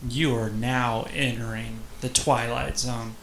You are now entering the Twilight Zone.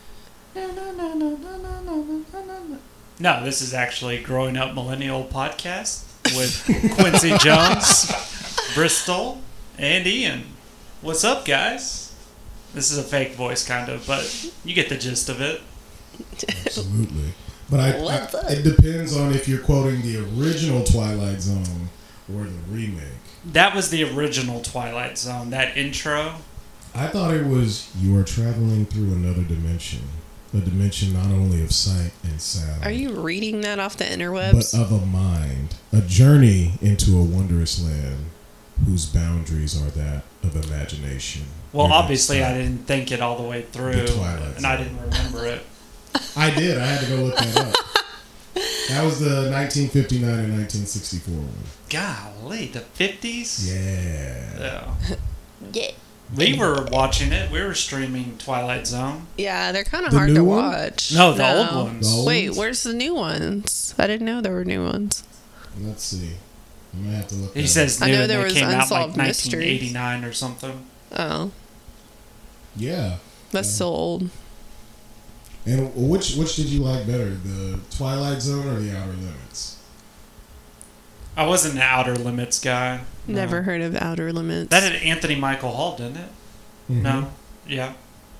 No, this is actually Growing Up Millennial Podcast with Quincy Jones, Bristol, and Ian. What's up, guys? This is a fake voice, kind of, but you get the gist of it. Absolutely. But it depends on if you're quoting the original Twilight Zone or the remake. That was the original Twilight Zone, that intro. I thought it was you are traveling through another dimension. A dimension not only of sight and sound. Are you reading that off the interwebs? But of a mind. A journey into a wondrous land whose boundaries are that of imagination. Well, obviously I didn't think it all the way through, and I didn't remember it. I did. I had to go look that up. That was the 1959 and 1964 one. Golly, the 50s? Yeah. Yeah. We were watching it. We were streaming Twilight Zone. Yeah, they're kind of The hard new to one? watch. No, the old ones. The old Wait, ones? where's the new ones? I didn't know there were new ones. Let's see. I'm going to have to look He that says up. new, I know and there they was came out like Unsolved Mysteries. 1989 or something. Oh, Yeah. that's so old. And which did you like better, the Twilight Zone or the Outer Limits? I wasn't an Outer Limits guy. No. Never heard of Outer Limits. That had Anthony Michael Hall, didn't it? Mm-hmm. No? Yeah.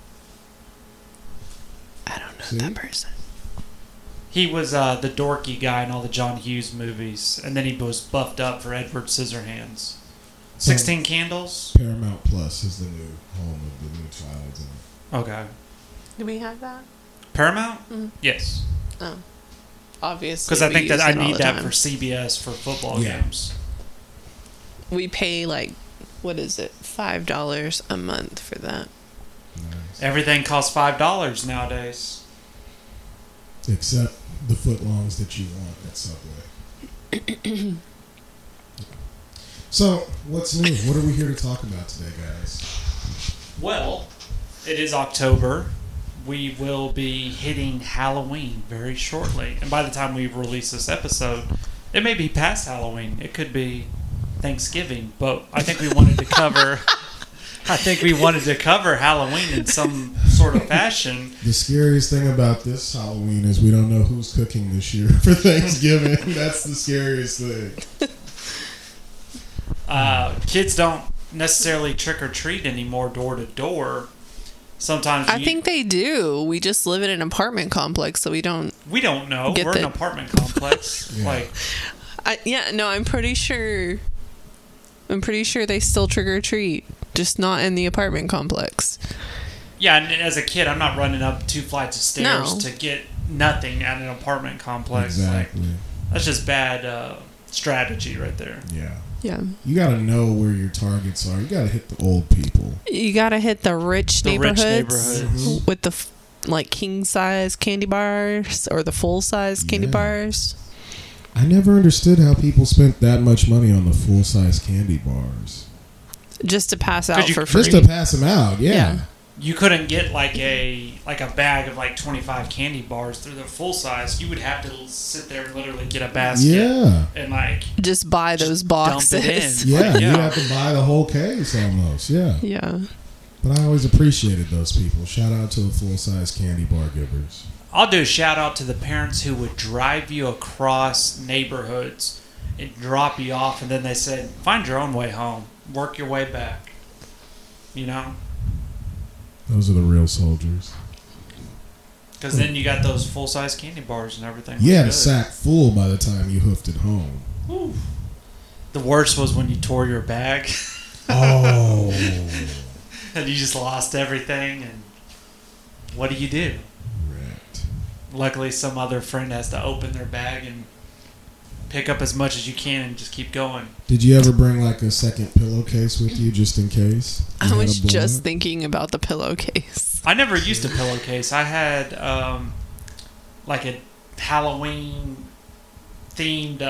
I don't know See? that person. He was the dorky guy in all the John Hughes movies, and then he was buffed up for Edward Scissorhands. 16 Candles? Paramount Plus is the new home of the new Twilight Zone. Okay. Do we have that? Paramount? Mm. Yes. Oh, obviously. Because I we think that use I it all need the that time. for CBS for football Yeah. games. We pay like, what is it, $5 a month for that. Nice. Everything costs $5 nowadays. Except the footlongs that you want at Subway. So, what's new? What are we here to talk about today, guys? Well, it is October. We will be hitting Halloween very shortly. And by the time we release this episode, it may be past Halloween. It could be Thanksgiving. But I think we wanted to cover Halloween in some sort of fashion. The scariest thing about this Halloween is we don't know who's cooking this year for Thanksgiving. That's the scariest thing. Kids don't necessarily trick or treat anymore door to door. Sometimes I think they do. We just live in an apartment complex, so we don't. we don't know. Get We're an the- apartment complex. Yeah. Like I'm pretty sure. I'm pretty sure they still trick or treat, just not in the apartment complex. yeah, and as a kid, I'm not running up 2 flights of stairs No. to get nothing at an apartment complex. Like, Exactly. that's just bad strategy right there. Yeah. Yeah, You got to know where your targets are. You got to hit the old people. you gotta hit the rich The rich neighborhoods neighborhoods. with the like king size candy bars or the full size candy Yeah. bars. I never understood how people spent that much money on the full-size candy bars. Just to pass out you- for free. Just to pass them out, yeah. Yeah. You couldn't get like a bag of like 25 candy bars through the full size. You would have to sit there and literally get a basket Yeah. and like Just buy those boxes. dump it in. Yeah, Like, you have to buy the whole case almost, yeah. Yeah. But I always appreciated those people. Shout out to the full-size candy bar givers. I'll do a shout out to the parents who would drive you across neighborhoods and drop you off, and then they said, "Find your own way home. Work your way back." You know, Those are the real soldiers. because then you got those full size candy bars and everything. You had a was good. sack full by the time you hoofed it home. Whew. The worst was when you tore your bag Oh. and you just lost everything. And what do you do? Correct. Luckily, some other friend has to open their bag and pick up as much as you can and just keep going. Did you ever bring like a second pillowcase with you just in case? You I had was a blow just up? thinking about the pillowcase. I never used a pillowcase. I had like a Halloween themed.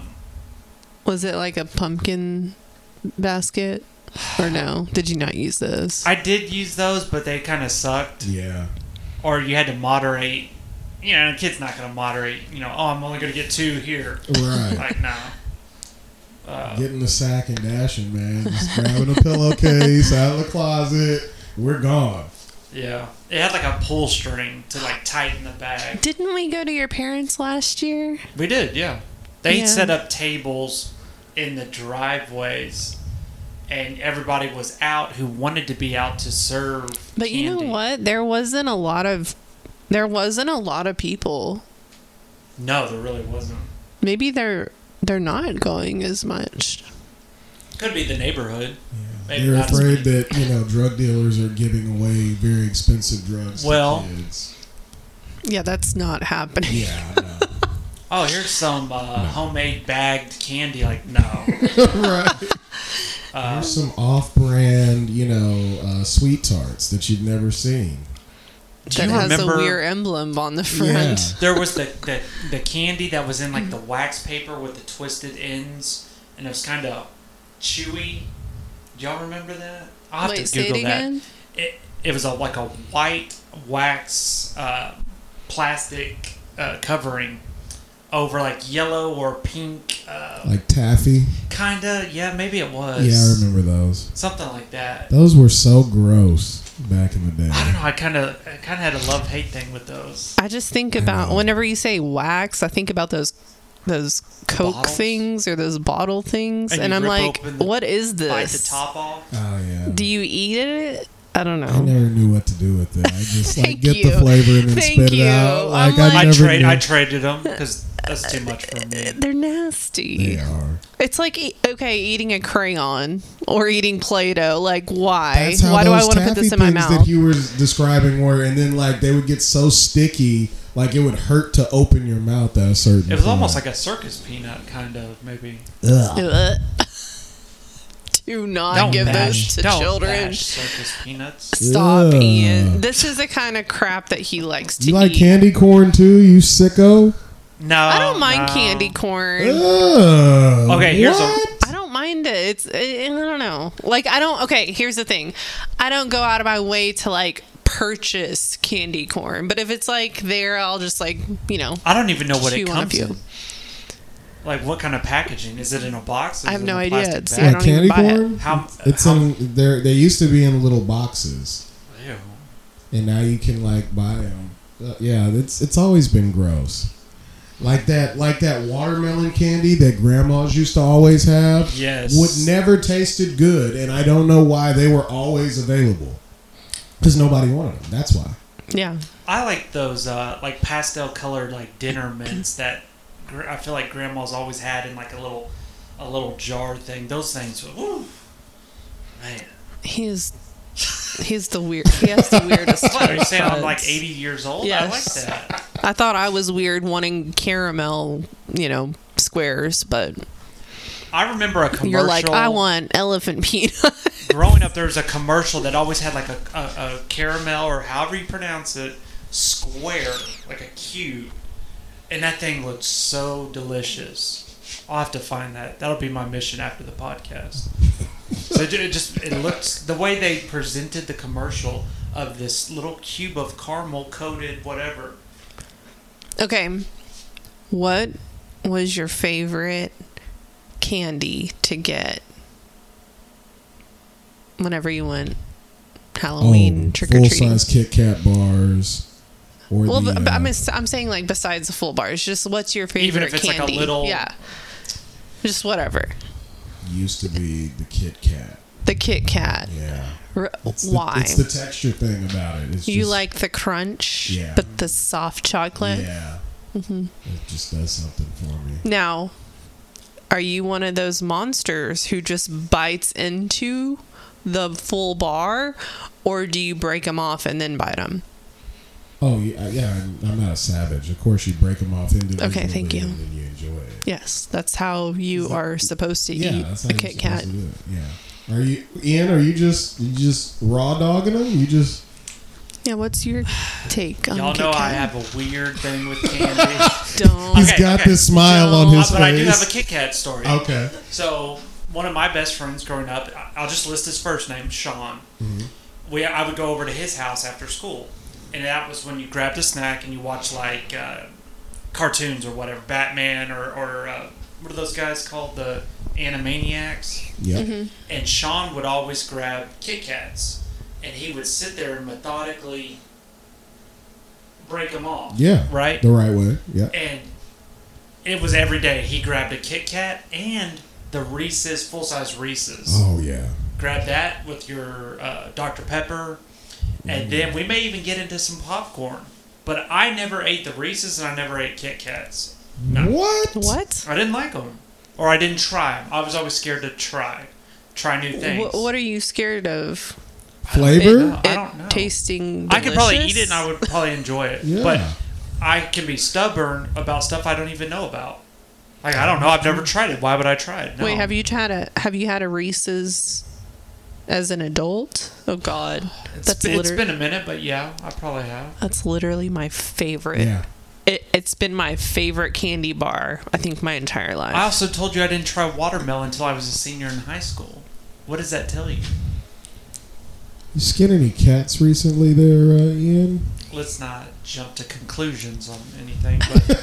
Was it like a pumpkin basket? Or no? Did you not use those? I did use those, but they kind of sucked. Yeah. Or you had to moderate. You know, a kid's not going to moderate. You know, oh, I'm only going to get 2 here. Right. Like, no. Getting the sack and dashing, man. Just grabbing a pillowcase out of the closet. We're gone. Yeah. It had like a pull string to like tighten the bag. Didn't we go to your parents last year? We did, yeah. They Yeah. set up tables in the driveways, and everybody was out who wanted to be out to serve But candy. you know what? There wasn't a lot of people. No, there really wasn't. Maybe they're not going as much. Could be the neighborhood. Maybe They're not as afraid many. that, drug dealers are giving away very expensive drugs Well- to kids. Yeah, that's not happening. Yeah, I know. Oh, here's some homemade bagged candy. Like, no. Right. Here's some off-brand, sweet tarts that you've never seen. Do That you has remember a weird emblem on the front. Yeah. there was the candy that was in like the wax paper with the twisted ends, and it was kind of chewy. Do y'all remember that? I'll have Wait, to say Google it again? that. It was like a white wax plastic covering over like yellow or pink. Like taffy. Kinda, yeah, maybe it was. Yeah, I remember those. Something like that. Those were so gross back in the day. I don't know. I kind of had a love-hate thing with those. I just think about know. whenever you say wax, I think about those Coke Bottles? things or those bottle things, And and you I'm rip like, open the- what is Bite the this? top off. Oh, yeah. Do you eat it? I don't know. I never knew what to do with it. I just Thank get you. the flavor and then Thank spit you. it out. Like, I'm I never knew. I traded them because that's too much for me. They're nasty. They are. It's like eating a crayon or eating Play-Doh. Like, why? That's how Why do I those want to put taffy this in my things mouth? that you were describing were, and then like they would get so sticky, like it would hurt to open your mouth at a certain. It was point. almost like a circus peanut, kind of, maybe. Ugh. Ugh. Do not give those to don't children. bash circus peanuts. Stop, Ugh. Ian. This is the kind of crap that he likes to You like eat. candy corn too, you sicko? No, I don't mind no. candy corn. Ugh, Okay, here's what? I don't mind it. I don't know. Like, I don't. Okay, here's the thing. I don't go out of my way to like purchase candy corn, but if it's like there, I'll just like I don't even know what it chew on a comes few. in. Like, what kind of packaging? Is it in a box? I have Is it no in a idea. plastic It's- bag? I Like don't even candy buy it. corn? How- It's how- in there. They used to be in little boxes, Ew. and now you can like buy them. Yeah, it's always been gross. Like that watermelon candy that grandmas used to always have. Yes. Would never tasted good, and I don't know why they were always available. Because nobody wanted them. That's why. Yeah. I like those like pastel colored like dinner mints that I feel like grandma's always had in like a little jar thing. Those things, woo, man. He's the weird. He has the weirdest. What, are you saying I'm taste like buds. 80 years old? Yes. I like that. I thought I was weird wanting caramel, squares, but I remember a commercial. you're like, I want elephant peanut. Growing up, there was a commercial that always had like a caramel or however you pronounce it, square, like a cube. And that thing looked so delicious. I'll have to find that. That'll be my mission after the podcast. So it looked, the way they presented the commercial of this little cube of caramel coated whatever. Okay. What was your favorite candy to get whenever you went Halloween trick or full treating? size Kit Kat bars. Or Well, the, but I'm saying like besides the full bars, just what's your favorite Even if it's candy? like a little- yeah, just whatever. used to be the Kit Kat. The Kit Kat. Yeah. Why? It's the texture thing about it. It's You just, like the crunch, Yeah. but the soft chocolate. Yeah. Mm-hmm. It just does something for me. Now, are you one of those monsters who just bites into the full bar, or do you break them off and then bite them? Oh, yeah. I'm not a savage. Of course, you break them off individually. Okay, thank you. And then you enjoy it. Yes, that's how you are supposed to Yeah, eat that's how a you're Kit supposed Kat. to do it. Yeah. Are you, Ian? Are you just raw dogging them? You just. Yeah, what's your take on Y'all Kit know Kat? I have a weird thing with candy. Don't. He's Okay, got okay. this smile No, on his But I do face. have a Kit Kat story. Okay. So one of my best friends growing up, I'll just list his first name, Sean. I would go over to his house after school, and that was when you grabbed a snack and you watched like cartoons or whatever, Batman or what are those guys called? The Animaniacs. Yep. And Sean would always grab Kit Kats, and he would sit there and methodically break them off. Yeah. Right? The right way. Yeah. And it was every day. He grabbed a Kit Kat and the Reese's, full-size Reese's. Oh, yeah. Grab that with your Dr. Pepper. And then we may even get into some popcorn. But I never ate the Reese's and I never ate Kit Kats. No. What? I didn't like them. Or I didn't try them. I was always scared to try new things. What are you scared of? Flavor? I don't know. Tasting I could probably delicious? eat it and I would probably enjoy it. Yeah. But I can be stubborn about stuff I don't even know about. Like, I don't know. I've never tried it. Why would I try it? No. Wait, have you had a Reese's as an adult? Oh God, It's been a minute, but yeah, I probably have. That's literally my favorite. Yeah. It's been my favorite candy bar, I think, my entire life. I also told you I didn't try watermelon until I was a senior in high school. What does that tell you? You skin any cats recently there, Ian? Let's not jump to conclusions on anything.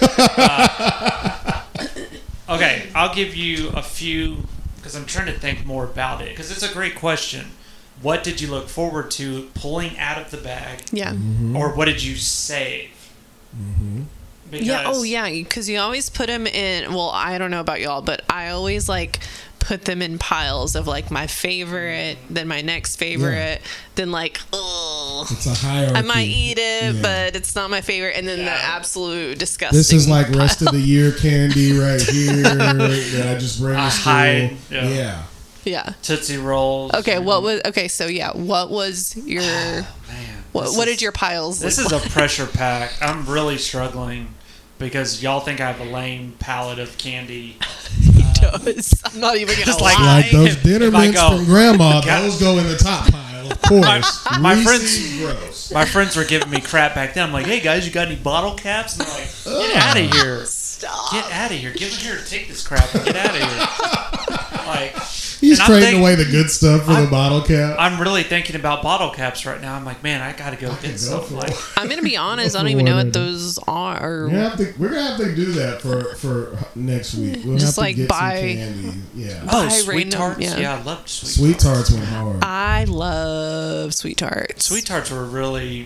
But, okay, I'll give you a few, because I'm trying to think more about it, because it's a great question. What did you look forward to pulling out of the bag? Yeah. Or what did you save? Because Yeah. Oh, yeah. Because you always put them in. Well, I don't know about y'all, but I always like put them in piles of like my favorite, then my next favorite, then like, ugh. It's a hierarchy. I might eat it, Yeah. but it's not my favorite. And then the absolute disgusting. This is like rest of the year candy right here that I just bring to school. hide, Yeah. Yeah. Tootsie Rolls. Okay. What was your? Man, What did your piles? This look is like? a pressure pack. I'm really struggling because y'all think I have a lame palette of candy. He does. I'm not even gonna Just lie. Like those dinner If I mints go- from Grandma, God. those go in the top pile, of course. My Reese's gross. My friends were giving me crap back then. I'm like, hey guys, you got any bottle caps? And they're like, get out of here. Stop. Get out of here. Get here to take this crap and get out of here. Like, He's and I'm trading thinking- away the good stuff for the bottle cap. I'm really thinking about bottle caps right now. I'm like, man, I gotta go get some. for Like, it. I'm gonna be honest. I don't even know what those are. We're gonna have to do that for next week. We'll Just, have to like, get buy- some candy. Yeah. oh, Buy sweet random- tarts. yeah. Yeah, I loved sweet Sweet tarts. tarts went hard. I love sweet tarts. Sweet tarts were really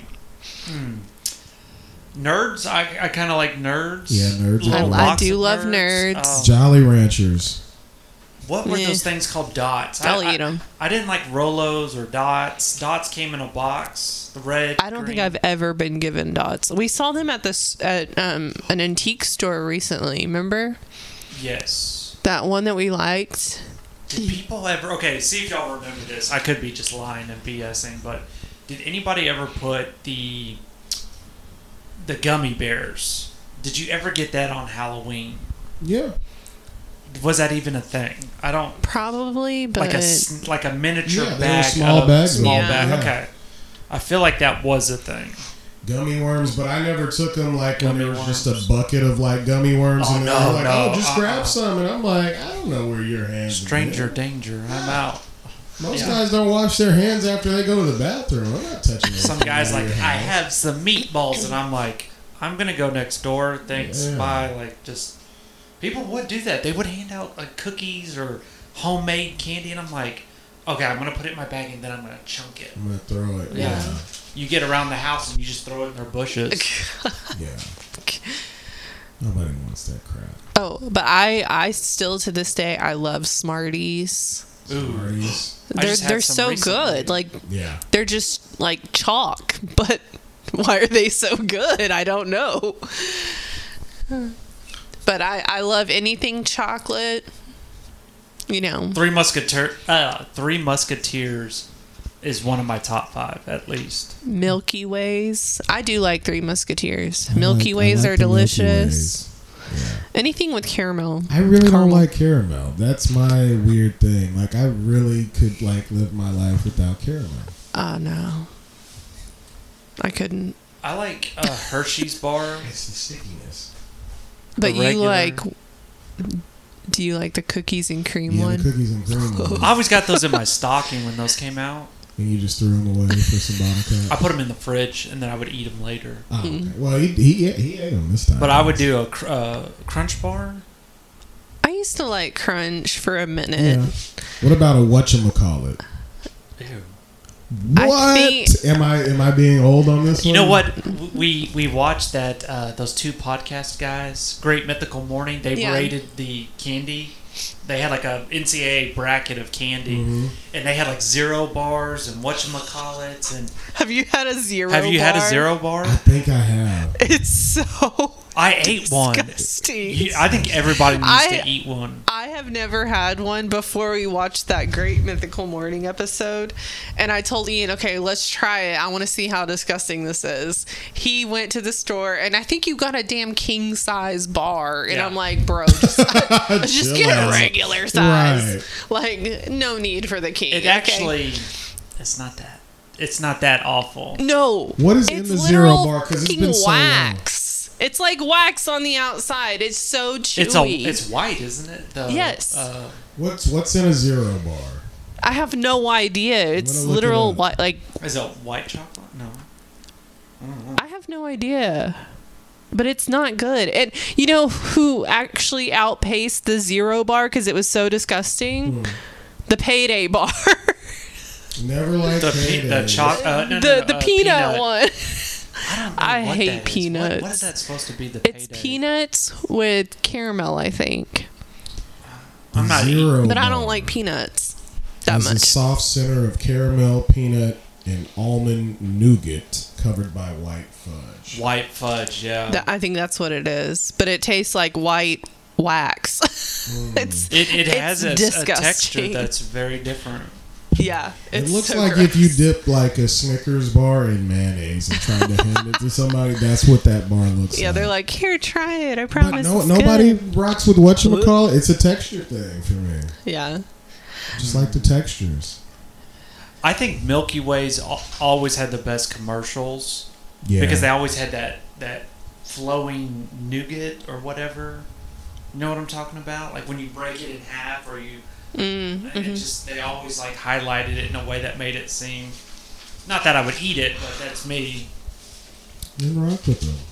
nerds. I kind of like nerds. Yeah, nerds are Little cool. I box do of love nerds. Jolly Ranchers. What were Meh. those things called? Dots. I'll eat 'em. I didn't like Rolos or Dots. Dots came in a box. The red. I don't think green. I've ever been given dots. We saw them at an antique store recently. Remember Yes. that one that we liked? Did people ever? Okay, see if y'all remember this. I could be just lying and BSing, but did anybody ever put the gummy bears? Did you ever get that on Halloween? Yeah. Was that even a thing? I don't. Probably, but Like a miniature Yeah, they were bag. small of, bags. Small Yeah. bag. Yeah. Okay. I feel like that was a thing. Gummy worms, but I never took them like when Gummy there was just worms. a bucket of like gummy worms, Oh, and no, they're like, no, "Oh, just grab some," and I'm like, "I don't know where your hands." have Stranger been." danger. I'm out. Most Yeah. guys don't wash their hands after they go to the bathroom. I'm not touching. Some anything guys out like, of your I hands." have some meatballs, and I'm like, I'm gonna go next door. Thanks, Yeah. bye. Like, just people would do that. They would hand out like cookies or homemade candy, and I'm like, okay, I'm gonna put it in my bag, and then I'm gonna chunk it. I'm gonna throw it. Yeah. You get around the house and you just throw it in their bushes. Yeah. Nobody wants that crap. oh, but I still to this day I love Smarties. Ooh. Smarties. I just had They're some so recently. good. Like Yeah. they're just like chalk, but why are they so good? I don't know. But I love anything chocolate. You know. Three Musketeers is one of my top 5 at least. Milky Ways. I do like Three Musketeers. I Milky like- I Ways like are the Milky delicious. Ways. Yeah. Anything with caramel. I really don't Caramel. like caramel. That's my weird thing. Like I really could like live my life without caramel. No. I couldn't. I like Hershey's bar. It's the stickiness. But The you regular- like. Do you like the cookies and cream Yeah, one? the cookies and cream one. I always got those in my stocking when those came out. And you just threw them away for some bottle I cap. put them in the fridge and then I would eat them later. Oh, okay. Well, he ate them this time. But I would do a crunch bar. I used to like Crunch for a minute. Yeah. What about a whatchamacallit? Ew. What? Am I being old on this one? You know what? We watched that those two podcast guys, Great Mythical Morning. They rated the candy. They had like a NCAA bracket of candy, and they had like 0 bars and whatchamacallits. And Have you had a 0 have you bar? had a 0 bar? I think I have. It's so I ate one. disgusting. I think everybody needs to eat one. I have never had one before we watched that Great Mythical Morning episode. And I told Ian, okay, let's try it. I want to see how disgusting this is. He went to the store, and I think you got a damn king size bar. And Yeah. I'm like, bro, just get a regular size. Right. Like, no need for the king. It okay? actually, it's not that awful. No. What is in It's the 0 literal bar? Because it's fucking been so long. wax. It's like wax on the outside. It's so chewy. It's white, isn't it? Yes. What's in a 0 bar? I have no idea. It's gonna look literal it up. white. Like, Is it white chocolate? No. I don't know. I have no idea. But it's not good. And you know who actually outpaced the 0 bar because it was so disgusting? The Payday bar. Never liked The Payday. The peanut one. I don't know I what hate that is. peanuts. What is that supposed to be? The It's Payday? peanuts with caramel, I think. I'm not eating. 0 But I bar don't like peanuts that is a much. soft center of caramel, peanut, and almond nougat covered by white fudge. White fudge, yeah. I think that's what it is. But it tastes like white wax. It has a texture disgusting. that's very different. Yeah. It It's looks so like gross. if you dip like a Snickers bar in mayonnaise and tried to hand it to somebody, that's what that bar looks Yeah, like. they're like, here, try it. I But promise. no, it's nobody good. rocks with whatchamacallit. It's a texture thing for me. Yeah. Just like the textures. I think Milky Way's always had the best commercials Yeah. because they always had that flowing nougat or whatever. You know what I'm talking about? Like when you break it in half or you... And it just they always like highlighted it in a way that made it seem not that I would eat it, but that's me. Didn't rock with them.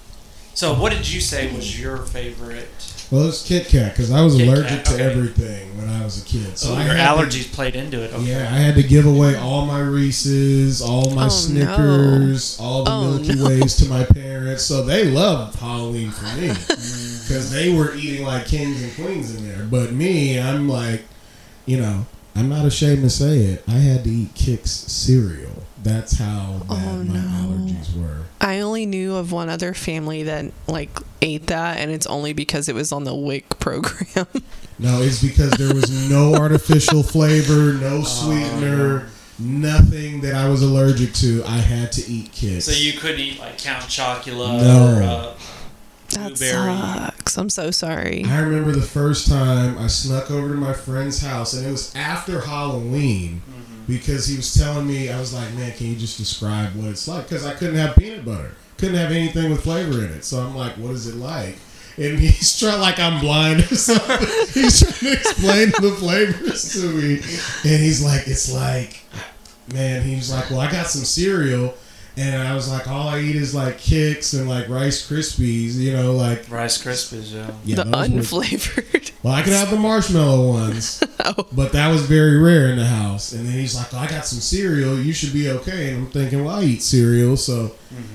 So what did you say was your favorite? Well, it's Kit Kat because I was Kit allergic Kat, to okay. everything when I was a kid. So So I your had to- allergies played into it. Okay. Yeah, I had to give away all my Reese's, all my Oh, Snickers, all the Oh, Milky no. Ways to my parents. So they loved Halloween for me because they were eating like kings and queens in there. But me, I'm like, you know, I'm not ashamed to say it. I had to eat Kix cereal. That's how bad my allergies were. I only knew of one other family that like ate that, and it's only because it was on the WIC program. No, it's because there was no artificial flavor, no sweetener, nothing that I was allergic to. I had to eat Kix. So you couldn't eat like Count Chocula No. or That blueberry. sucks. I'm so sorry. I remember the first time I snuck over to my friend's house, and it was after Halloween because he was telling me, I was like, man, can you just describe what it's like? Because I couldn't have peanut butter, couldn't have anything with flavor in it. So I'm like, what is it like? And he's trying like I'm blind or something. He's trying to explain the flavors to me, and he's like, it's like, man. He's like, well, I got some cereal. And I was like, all I eat is like Kix and like Rice Krispies, you know, like Rice Krispies, yeah, The those were- unflavored. well, I could have the marshmallow ones, but that was very rare in the house. And then he's like, oh, I got some cereal. You should be okay. And I'm thinking, well, I eat cereal. So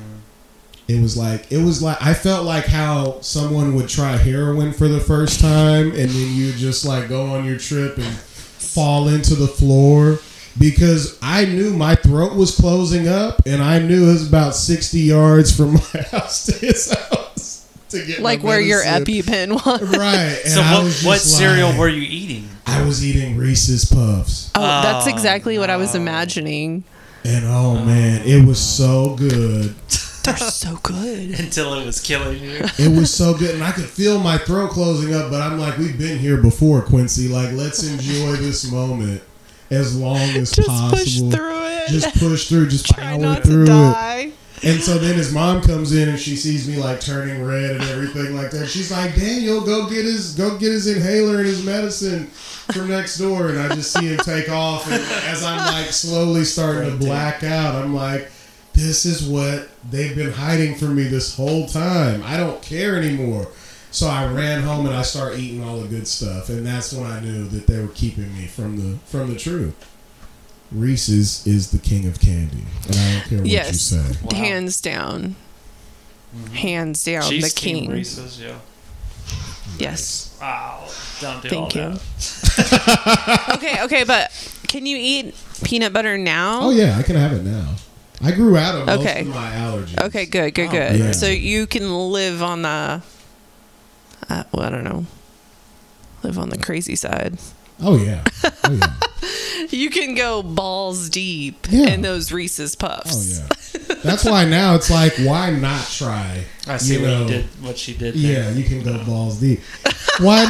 it was like, I felt like how someone would try heroin for the first time. And then you just like go on your trip and fall into the floor. Because I knew my throat was closing up, and I knew it was about 60 yards from my house to his house to get Like my where your medicine. EpiPen was. Right. And So I was what just cereal like- were you eating? I was eating Reese's Puffs. Oh, that's Oh, exactly what I was no. imagining. And oh man, it was so good. They're so good. Until it was killing you. It was so good. And I could feel my throat closing up, but I'm like, we've been here before, Quincy. Like, let's enjoy this moment as long as Just possible. push through it. Just push through. Just Try power not through to it. die. And so then his mom comes in and she sees me like turning red and everything like that. She's like, Daniel, go get his inhaler and his medicine from next door. And I just see him take off. And as I'm like slowly starting to black out, I'm like, this is what they've been hiding from me this whole time. I don't care anymore. So I ran home and I started eating all the good stuff, and that's when I knew that they were keeping me from the truth. Reese's is the king of candy, and I don't care what you say. Wow. Hands down. Hands down, Cheese the king. Reese's, yeah. Yes. Wow. Don't do Thank all you. that. Okay, but can you eat peanut butter now? Oh yeah, I can have it now. I grew out of most Okay. of my allergies. Okay, good. yeah. So you can live on the, well, I don't know, live on the crazy side. Oh yeah. Oh yeah. You can go balls deep Yeah. in those Reese's Puffs. Oh yeah. That's why now it's like, why not try? I see you what know, you did. What she did. Yeah, There. you can go balls deep. Why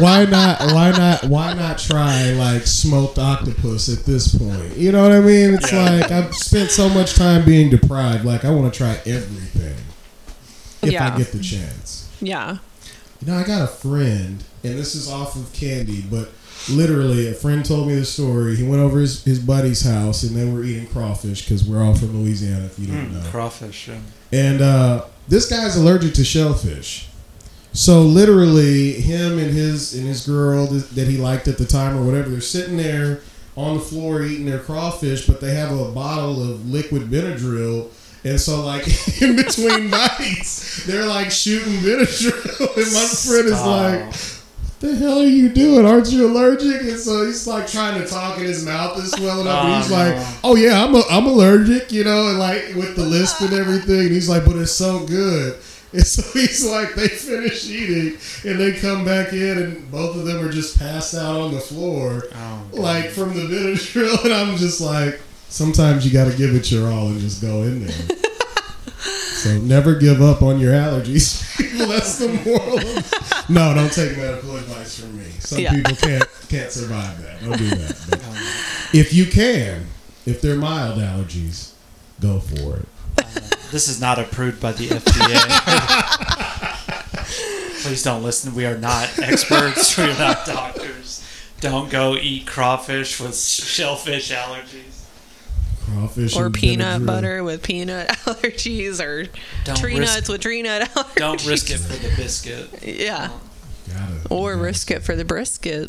not try like smoked octopus at this point? You know what I mean? It's Yeah. like I've spent so much time being deprived. Like I want to try everything if Yeah. I get the chance. Yeah. You know, I got a friend, and this is off of candy, but literally a friend told me the story. He went over his buddy's house, and they were eating crawfish because we're all from Louisiana, if you didn't know. Crawfish. Yeah. And this guy's allergic to shellfish. So literally, him and his girl that he liked at the time or whatever, they're sitting there on the floor eating their crawfish, but they have a bottle of liquid Benadryl. And so, like, in between bites, they're like shooting Benadryl. And my friend is like, what the hell are you doing? Aren't you allergic? And so he's like trying to talk and his mouth is swelling up. And he's like, oh yeah, I'm allergic, you know, and like with the lisp and everything. And he's like, but it's so good. And so he's like, they finish eating and they come back in and both of them are just passed out on the floor, like from the Benadryl. And I'm just like, sometimes you got to give it your all and just go in there. So never give up on your allergies. Well, that's the moral of No, don't take medical advice from me. Some people can't survive that. Don't do that. But if you can, if they're mild allergies, go for it. This is not approved by the FDA. Please don't listen. We are not experts. We are not doctors. Don't go eat crawfish with shellfish allergies. Crawfish Or and peanut Benadryl. butter with peanut allergies, or tree nuts with tree nut allergies. Don't risk it for the biscuit. Yeah. Gotta. Risk it for the brisket.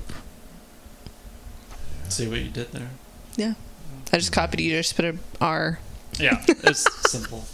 See what you did there? Yeah. I just copied you. Just put a R. Yeah, it's simple.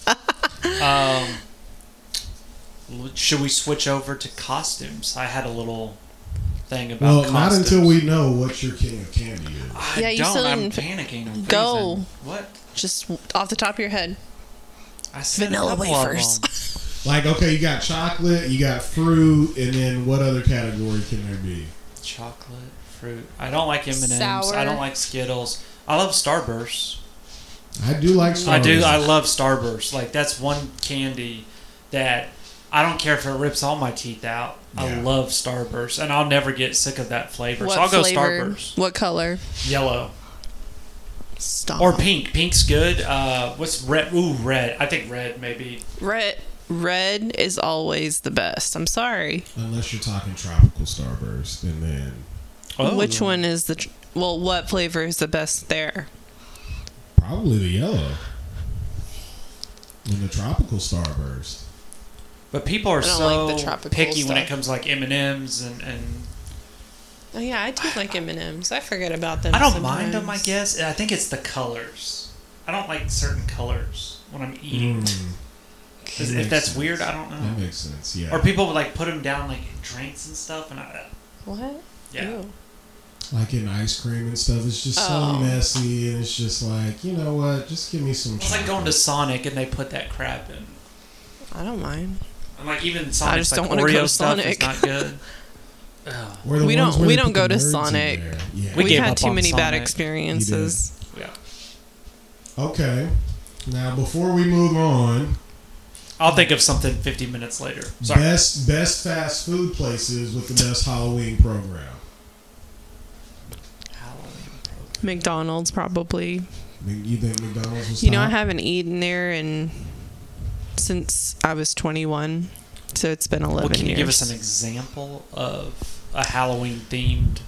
Should we switch over to costumes? I had a little thing about Well, costumes. not until we know what your king of candy is. I Yeah, you don't. still I'm didn't panicking. I'm go. freezing. What? Just off the top of your head. I said Vanilla a couple wafers. of them. Like, okay, you got chocolate, you got fruit, and then what other category can there be? Chocolate, fruit. I don't like M&Ms. Sour. I don't like Skittles. I love Starburst. I do like Starburst. I do. I love Starburst. Like, that's one candy that I don't care if it rips all my teeth out. I Yeah. love Starburst, and I'll never get sick of that flavor. What so I'll go flavor? Starburst. What color? Yellow Stop. or pink. Pink's good. What's red? Ooh, red. I think red maybe. Red is always the best. I'm sorry. Unless you're talking tropical Starburst, and then Oh. Which one is what flavor is the best there? probably the yellow. And the tropical Starburst. But people are I don't so like the tropical picky when it stuff. comes to like M&Ms and Oh yeah, I do like M&Ms. I forget about them. I don't mind them. I sometimes. guess I think it's the colors. I don't like certain colors when I'm eating. If Makes that's sense. weird, I don't know. That makes sense, yeah. Or people would like put them down like in drinks and stuff, and What? yeah. Ew. Like in ice cream and stuff, it's just so Oh. messy, and it's just like, you know what? Just give me some. It's like going to Sonic and they put that crap in. I don't mind. And like even Sonic's just like don't wanna go Oreo to stuff is Sonic. not good. Ugh. We don't go to Sonic. Yeah. We We've gave had up too on many bad Sonic. experiences. Yeah. Okay. Now, before we move on, I'll think of something 50 minutes later. Sorry. best fast food places with the best Halloween program. Halloween. McDonald's probably. You think McDonald's was You know, I top? haven't eaten there since I was 21, so it's been 11 Well, can you years. give us an example of a Halloween themed?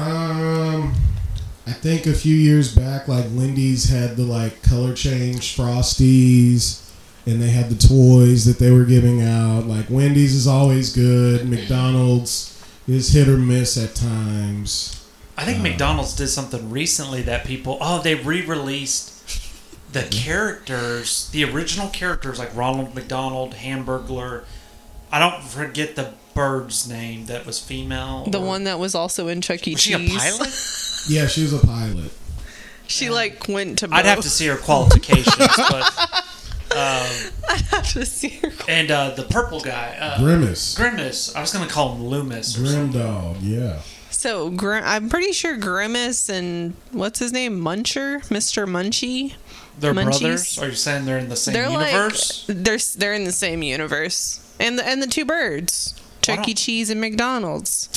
I think a few years back, like Wendy's had the like color change Frosties, and they had the toys that they were giving out. Like Wendy's is always good. McDonald's is hit or miss at times. I think McDonald's did something recently that people... Oh, they re-released the characters, the original characters, like Ronald McDonald, Hamburglar. I don't forget the bird's name that was female. The one that was also in Chuck E. Was she Cheese. a pilot? Yeah, she was a pilot. She like went to both. I'd have to see her qualifications, but... I'd have to see her. And the purple guy. Grimace. Grimace. I was going to call him Loomis. Or Grim something. Dog, yeah. So I'm pretty sure Grimace and what's his name, Muncher, Mr. Munchie. They're Munchies. brothers? Are you saying they're in the same They're universe? like they're in the same universe, and the two birds, Chuck E. don't- Cheese and McDonald's.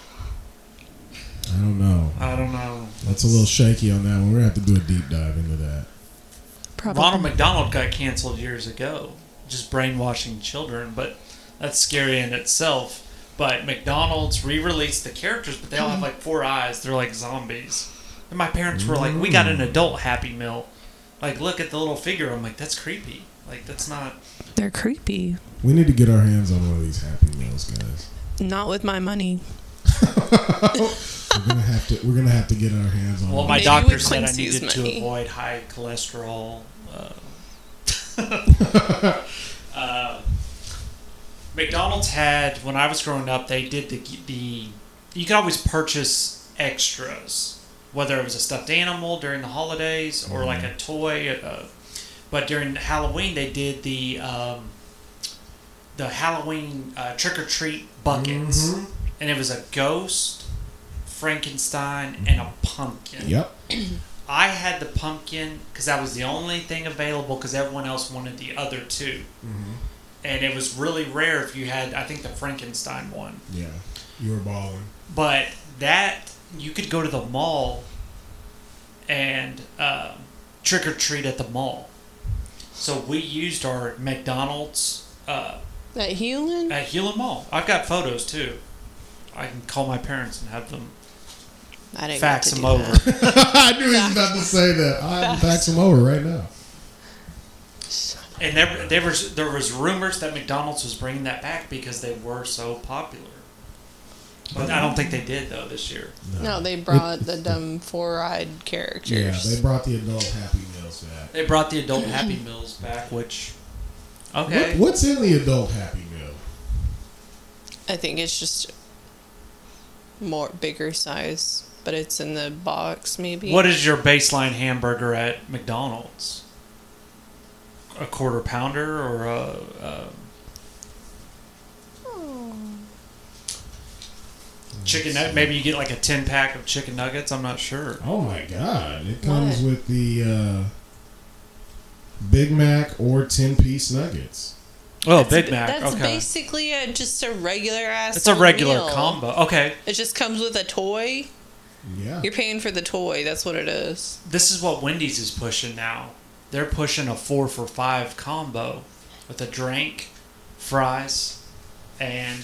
I don't know. I don't know. That's a little shaky on that one. We're going to have to do a deep dive into that. Probably. Ronald McDonald got canceled years ago, just brainwashing children, but that's scary in itself. But McDonald's re-released the characters, but they all have like 4 eyes. They're like zombies. And my parents were like, we got an adult Happy Meal. Like, look at the little figure. I'm like, that's creepy. Like, that's not... They're creepy. We need to get our hands on one of these Happy Meals, guys. Not with my money. We're gonna have to get our hands on Well, one. my Maybe doctor with said I Quincy's needed money. to avoid high cholesterol. McDonald's had, when I was growing up, they did the you could always purchase extras, whether it was a stuffed animal during the holidays or like a toy. But during Halloween, they did the Halloween trick or treat buckets, and it was a ghost, Frankenstein, and a pumpkin. Yep. I had the pumpkin because that was the only thing available because everyone else wanted the other two. And it was really rare if you had, I think, the Frankenstein one. Yeah. You were balling. But that, you could go to the mall and trick-or-treat at the mall. So we used our McDonald's At Hewlin? at Hewlin Mall. I've got photos, too. I can call my parents and have them I didn't fax get to them do over. that. I knew he was about to say that. I'll fax him over right now. And there was rumors that McDonald's was bringing that back because they were so popular. But I don't think they did, though, this year. No, they brought the dumb 4-eyed characters. Yeah, they brought the adult Happy Meals back. They brought the adult Happy Meals back, which... Okay. What's in the adult Happy Meal? I think it's just bigger size, but it's in the box maybe. What is your baseline hamburger at McDonald's? A quarter pounder or a chicken nugget? Maybe you get like a 10-pack of chicken nuggets. I'm not sure. Oh my God! It comes with the Big Mac or 10-piece nuggets. Oh, Big Mac. That's Okay. basically just a regular ass. It's a regular meal. combo. Okay. It just comes with a toy. Yeah. You're paying for the toy. That's what it is. This is what Wendy's is pushing now. They're pushing a 4-for-5 combo with a drink, fries, and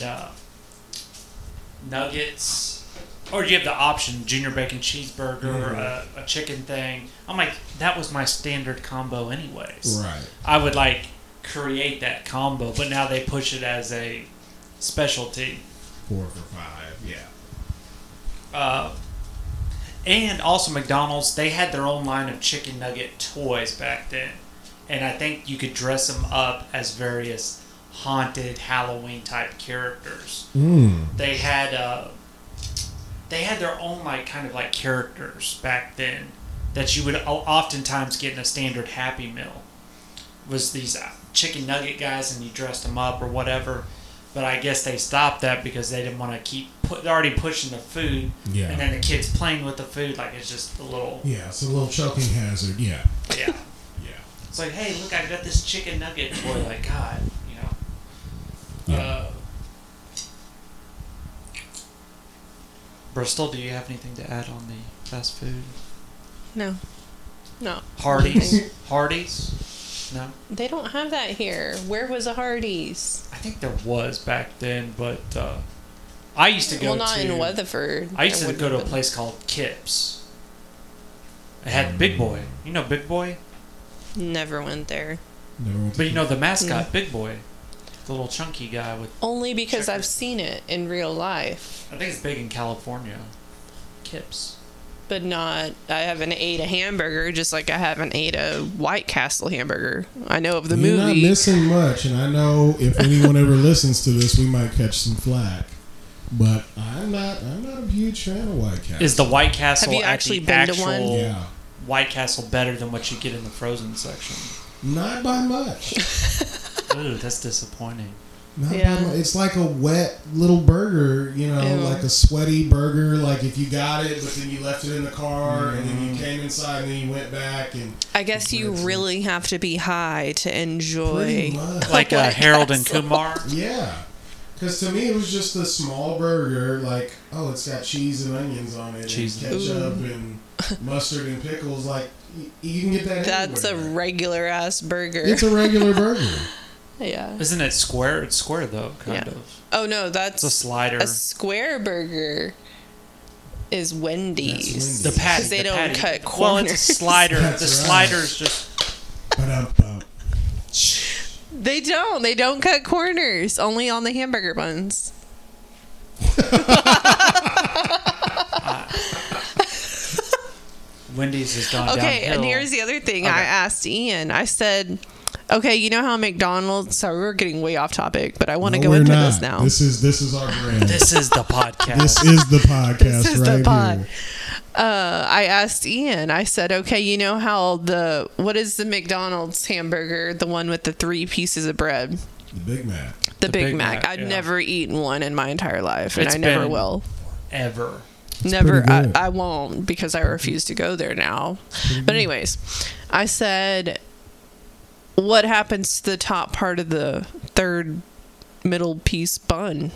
nuggets. Or you have the option, junior bacon cheeseburger, a chicken thing. I'm like, that was my standard combo anyways. Right. I would like create that combo, but now they push it as a specialty. 4 for $5. Yeah. And also McDonald's, they had their own line of chicken nugget toys back then. And I think you could dress them up as various haunted Halloween type characters. They had their own like kind of like characters back then that you would oftentimes get in a standard Happy Meal. Was these chicken nugget guys and you dressed them up or whatever. But I guess they stopped that because they didn't want to keep... They're already pushing the food. Yeah. And then the kids playing with the food. Like, it's just a little... Yeah, it's a little choking hazard. Yeah. Yeah. Yeah. It's like, hey, look, I got this chicken nugget toy. Like, God, you know. Yeah. Bristol, do you have anything to add on the fast food? No. Hardee's? Hardee's? No? They don't have that here. Where was a Hardee's? I think there was back then, but I used to go Well, not to... in Weatherford. I used It to wouldn't go to a have been. place called Kips. It had Big Boy. You know Big Boy? Never went there. Never went to But you know the mascot, Big Boy, the little chunky guy with. Only because Checker. I've seen it in real life, I think it's big in California. Kips. but not. I haven't ate a hamburger just like I haven't ate a White Castle hamburger. I know of the You're not movie. missing much, and I know if anyone ever listens to this, we might catch some flack. But I'm not a huge fan of White Castle. Is the White Castle Have you at actually the been to actual one? Yeah. White Castle better than what you get in the frozen section? Not by much. Ooh, that's disappointing. Not Yeah. by much. It's like a wet little burger, you know, Ew. like a sweaty burger. Like if you got it, but then you left it in the car, and then you came inside, and then you went back, and I guess you really have to be high to enjoy. pretty much. Like White Harold and Castle. Kumar. Yeah. Because to me, it was just a small burger. Like, oh, it's got cheese and onions on it, Cheese. and ketchup and mustard and pickles. Like, you can get that. That's a anywhere. regular ass burger. It's a regular burger. Yeah. Isn't it square? It's square though, kind Yeah. of. Oh no, that's It's a slider. a square burger. Is Wendy's. That's Wendy's. The patty. 'Cause they the don't patty. cut Well, it's a corners. slider. That's The right. slider's just. Ba-dum-bum. They don't. They don't cut corners. Only on the hamburger buns. Wendy's has gone Okay, downhill. and here's the other thing. Okay. I asked Ian. I said, "Okay, you know how McDonald's." Sorry, we're getting way off topic, but I want to No, go we're into not. this now. This is our brand. This is the podcast. This is the podcast This is the right pod. here. I asked Ian. I said, "Okay, you know how what is the McDonald's hamburger? The one with the 3 pieces of bread, The Big Mac. the Big Mac. I've yeah. never eaten one in my entire life, and It's I never been- will. Ever. Never. pretty good. I won't because I refuse to go there now. But anyways, I said, what happens to the top part of the third middle piece bun?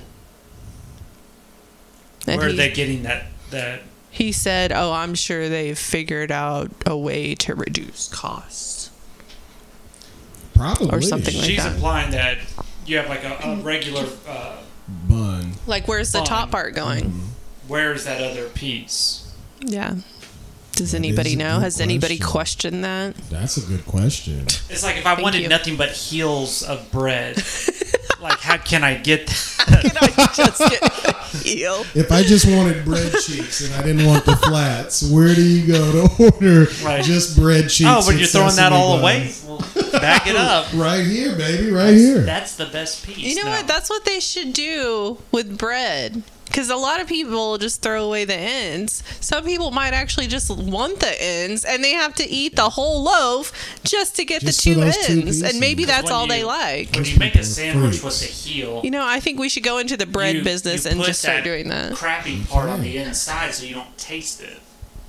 And Where are they getting that? he said, "Oh, I'm sure they've figured out a way to reduce costs Probably. or something like She's that." implying that you have like a regular. Bun. Like, where's the Bun. top part going? Where's that other piece? Yeah. Does That anybody is a know? good Has anybody question. questioned that? That's a good question. It's like if I Thank wanted you. nothing but heels of bread. Like, how can I get that? Can I just get a heel? If I just wanted bread cheeks and I didn't want the flats, where do you go to order Right. just bread cheeks? Oh, but with you're throwing that sesame all buns? away? Well, back it up. Right here, baby, right here. That's the best piece. You know now. what? That's what they should do with bread. Because a lot of people just throw away the ends. Some people might actually just want the ends, and they have to eat the whole loaf just to get Just the for two those two ends. pieces. And maybe that's When all you- they like. When you make a People are sandwich freaks. with the heel, You know, I think we should go into the bread you- business you and put just start doing that. crappy part on Okay. the inside so you don't taste it.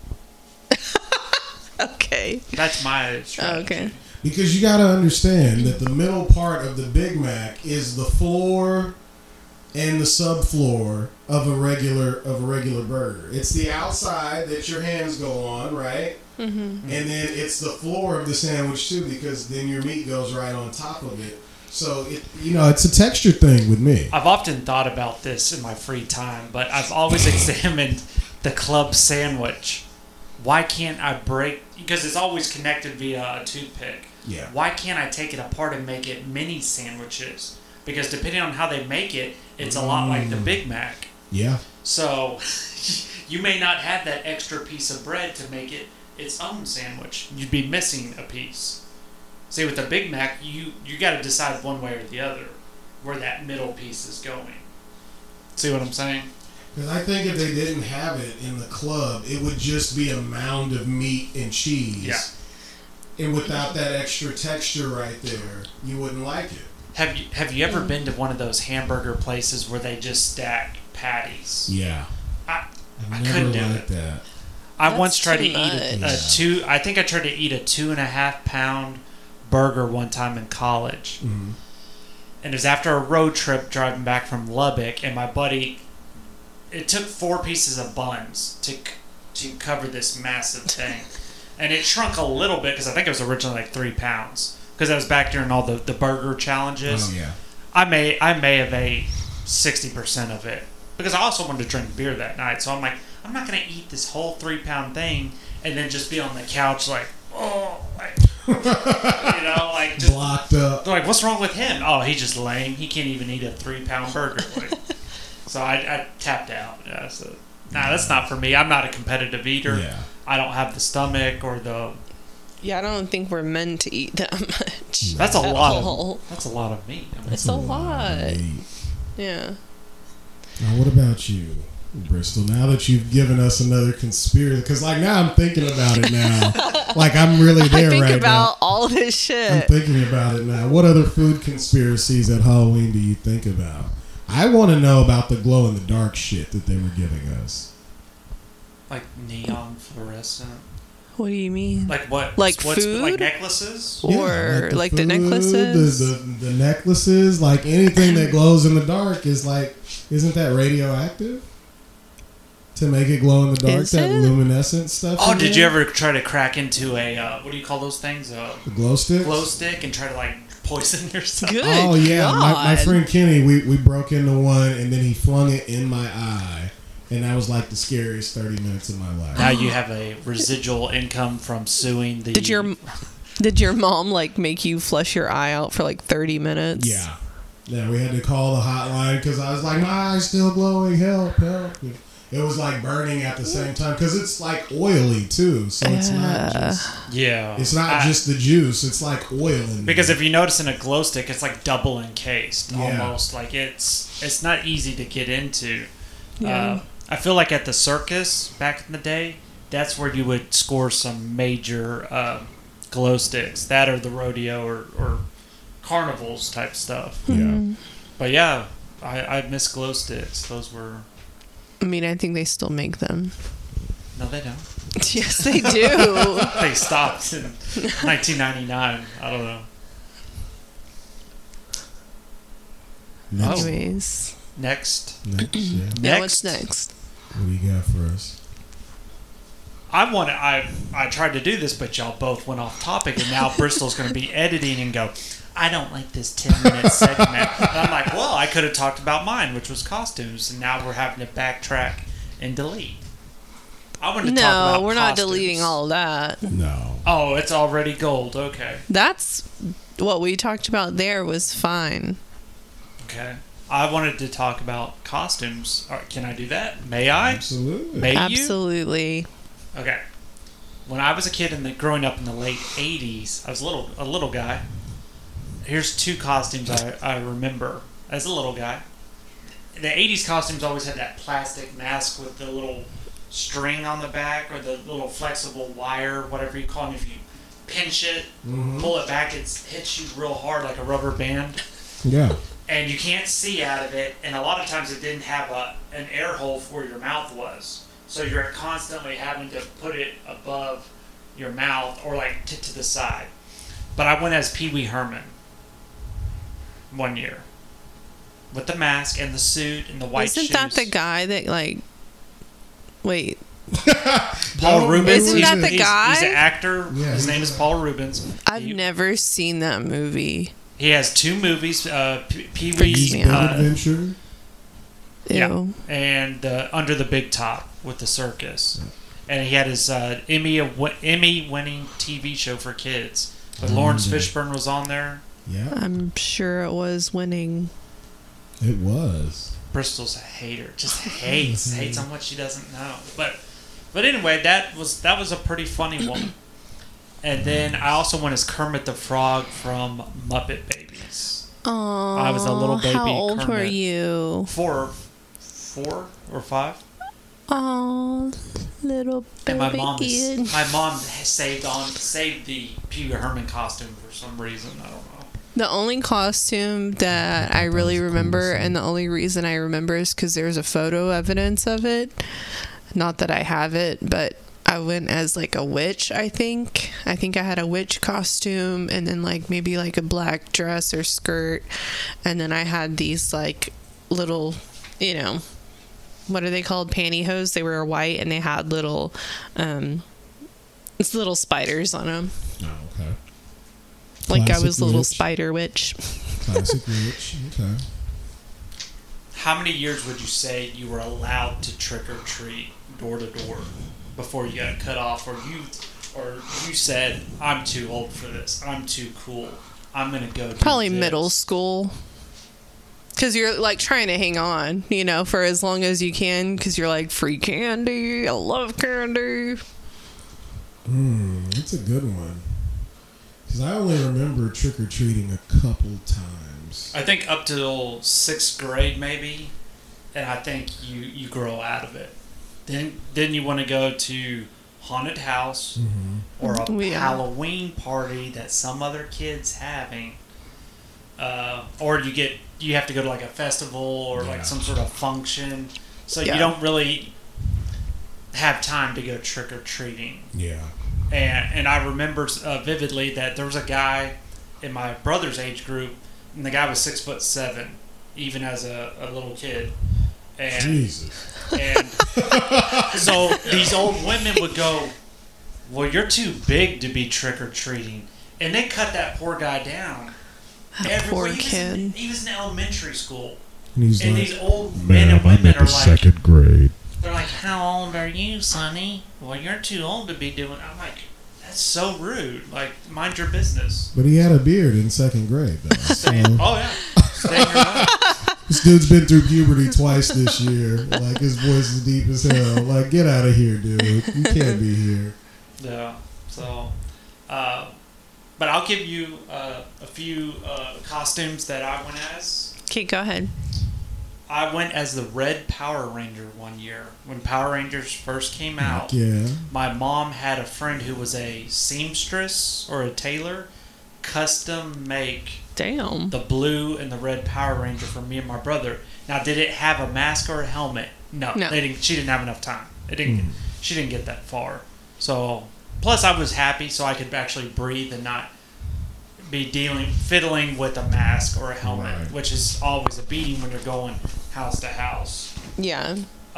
Okay. That's my strategy. Okay. Because you got to understand that the middle part of the Big Mac is the floor and the subfloor of a regular burger. It's the outside that your hands go on, right? Mm-hmm. And then it's the floor of the sandwich too, because then your meat goes right on top of it. So it's a texture thing with me. I've often thought about this in my free time, but I've always examined the club sandwich. Why can't I break? Because it's always connected via a toothpick. Yeah. Why can't I take it apart and make it mini sandwiches? Because depending on how they make it, it's a lot like the Big Mac. Yeah. So you may not have that extra piece of bread to make it its own sandwich. You'd be missing a piece. See, with the Big Mac, you got to decide one way or the other where that middle piece is going. See what I'm saying? Because I think if they didn't have it in the club, it would just be a mound of meat and cheese. Yeah. And without that extra texture right there, you wouldn't like it. Have you ever been to one of those hamburger places where they just stack patties? Yeah. I I couldn't never do liked that. I That's once tried to too eat much. I think I tried to eat a 2.5 pound burger one time in college. Mm-hmm. And it was after a road trip driving back from Lubbock, and my buddy, it took 4 pieces of buns to cover this massive thing. And it shrunk a little bit because I think it was originally like 3 pounds. Because I was back during all the burger challenges. Oh, yeah. I may have ate 60% of it. Because I also wanted to drink beer that night. So I'm like, I'm not going to eat this whole 3 pound thing and then just be on the couch like, oh, like, like just Blocked what's wrong with him? Oh, he's just lame. He can't even eat a 3-pound burger. Like, so I tapped out. Yeah, so, that's not for me. I'm not a competitive eater. Yeah. I don't have the stomach or the... Yeah, I don't think we're meant to eat that much. That's a at lot all. That's a lot of meat. I mean, It's a lot. of meat. Yeah. Now, what about you, Bristol? Now that you've given us another conspiracy, because like now I'm thinking about it now. Like I'm really there I think right about now. all this I'm shit. thinking about it now. What other food conspiracies at Halloween do you think about? I want to know about the glow in the dark shit that they were giving us. like neon fluorescent. What do you mean? Like what? Like what's, food? Like necklaces? Or like the food, necklaces? the necklaces, like anything that glows in the dark is like, isn't that radioactive? To make it glow in the dark, Is that it? luminescent stuff. Oh, in did there? you ever try to crack into a what do you call those things? The glow sticks? Glow stick and try to like poison yourself? Good. Oh yeah, my God. friend Kenny, we broke into one and then he flung it in my eye, and that was like the scariest 30 minutes of my life. Now you have a residual income from suing the. Did your mom like make you flush your eye out for like 30 minutes? Yeah, we had to call the hotline because I was like, my eye's still glowing. Help! It was like burning at the same time because it's like oily too, so it's not just. Yeah. It's not just the juice. It's like oil in Because there. if you notice in a glow stick, it's like double encased Yeah. almost. Like it's not easy to get into. Yeah. I feel like at the circus back in the day, that's where you would score some major glow sticks. That or the rodeo or carnivals type stuff. Yeah. But yeah, I miss glow sticks. Those were... I mean, I think they still make them. No, they don't. Yes, they do. They stopped in 1999. I don't know. Next, Anyways. Next. yeah. Yeah, what's next? What do you got for us? I tried to do this, but y'all both went off topic, and now Bristol's going to be editing and go, I don't like this 10-minute segment. And I'm like, well, I could have talked about mine, which was costumes, and now we're having to backtrack and delete. I wanted to talk about No, we're not costumes. deleting all of that. No. Oh, it's already gold. Okay. That's what we talked about there was fine. Okay. I wanted to talk about costumes. All right, can I do that? May I? Absolutely. May you? Absolutely. Okay. When I was a kid growing up in the late 80s, I was a little guy. Here's two costumes I remember as a little guy. The 80s costumes always had that plastic mask with the little string on the back or the little flexible wire, whatever you call them. If you pinch it, pull it back, it hits you real hard like a rubber band. Yeah. And you can't see out of it. And a lot of times it didn't have an air hole for where your mouth was. So you're constantly having to put it above your mouth or like to the side. But I went as Pee Wee Herman one year with the mask and the suit and the white shoes. Isn't that the guy that like? Wait. Paul Rubens? Isn't that the guy? He's an actor. Yeah, His name is Paul Rubens. I've never seen that movie. He has two movies, Pee Freaks Wee, me out. Adventure. yeah, Ew. and Under the Big Top with the circus. And he had his Emmy-winning TV show for kids. But Lawrence Fishburne was on there. Yeah. I'm sure it was winning. It was. Bristol's a hater, just hates on what she doesn't know. But anyway, that was a pretty funny one. And then I also went as Kermit the Frog from Muppet Babies. Oh, I was a little baby How old were Kermit. you? Four or five. Oh, little baby And my mom Ian. saved the Pee Wee Herman costume for some reason. I don't know. The only costume that I really remember, and the only reason I remember is because there's a photo evidence of it. Not that I have it, but I went as like a witch, I think. I think I had a witch costume and then like maybe like a black dress or skirt. And then I had these like little, what are they called? Pantyhose. They were white and they had little spiders on them. Oh, okay. Like I Classic was a little witch. spider witch. Classic witch. Okay. How many years would you say you were allowed to trick or treat door to door before you got cut off, or you said, I'm too old for this, I'm too cool? I'm gonna go do Probably this. middle school. Because you're like trying to hang on, for as long as you can. Because you're like, free candy. I love candy. That's a good one. Because I only remember trick-or-treating a couple times. I think up till 6th grade maybe, and I think you grow out of it. Then you want to go to haunted house or a Halloween party that some other kid's having, or you have to go to like a festival or like some sort of function, so you don't really have time to go trick-or-treating. Yeah. And I remember vividly that there was a guy in my brother's age group, and the guy was 6'7", even as a little kid. And, Jesus. And so these old women would go, well, you're too big to be trick-or-treating. And they cut that poor guy down. That poor kid. He was in elementary school. And he's And like, these old men and women are like, 2nd grade. they're like, how old are you, Sonny? Well, you're too old to be doing. I'm like, that's so rude. Like, mind your business. But he had a beard in 2nd grade, though. So. Oh, yeah. Stay in your lane. This dude's been through puberty twice this year. Like, his voice is deep as hell. Like, get out of here, dude. You can't be here. Yeah. So, but I'll give you a few costumes that I went as. Okay, go ahead. I went as the Red Power Ranger one year when Power Rangers first came out. Yeah. My mom had a friend who was a seamstress or a tailor, custom make Damn. the blue and the red Power Ranger for me and my brother. Now, did it have a mask or a helmet? No. No. They didn't. She didn't have enough time. She didn't get that far. So, plus I was happy so I could actually breathe and not be fiddling with a mask or a helmet, Right. which is always a beating when you're going house to house. Yeah.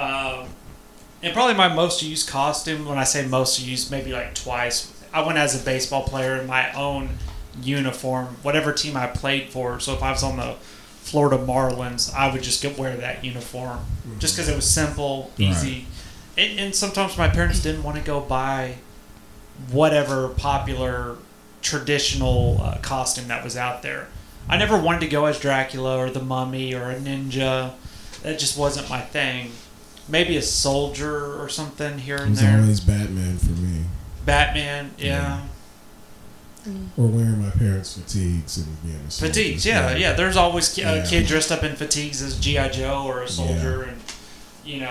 And probably my most used costume, when I say most used, maybe like twice, I went as a baseball player in my own uniform, whatever team I played for. So if I was on the Florida Marlins, I would just wear that uniform just because it was simple, easy. And sometimes my parents didn't want to go buy whatever popular traditional costume that was out there. I never wanted to go as Dracula or the Mummy or a ninja. That just wasn't my thing. Maybe a soldier or something here and It was there. always Batman for me. Batman, yeah. Or wearing my parents' fatigues and being a soldier. Fatigues, yeah. There's always a kid dressed up in fatigues as G.I. Joe or a soldier. And,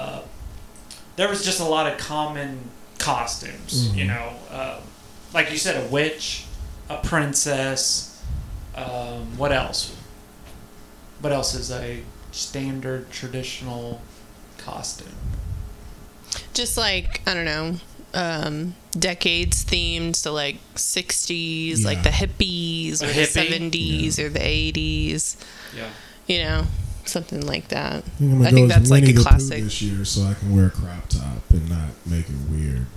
there was just a lot of common costumes, like you said, a witch, a princess. What else? What else is a standard traditional costume? Just like, I don't know, decades themed, so like 60s, like the hippies, or the 70s, or the 80s. Yeah. Something like that. I think that's like a classic. this year, so I can wear a crop top and not make it weird.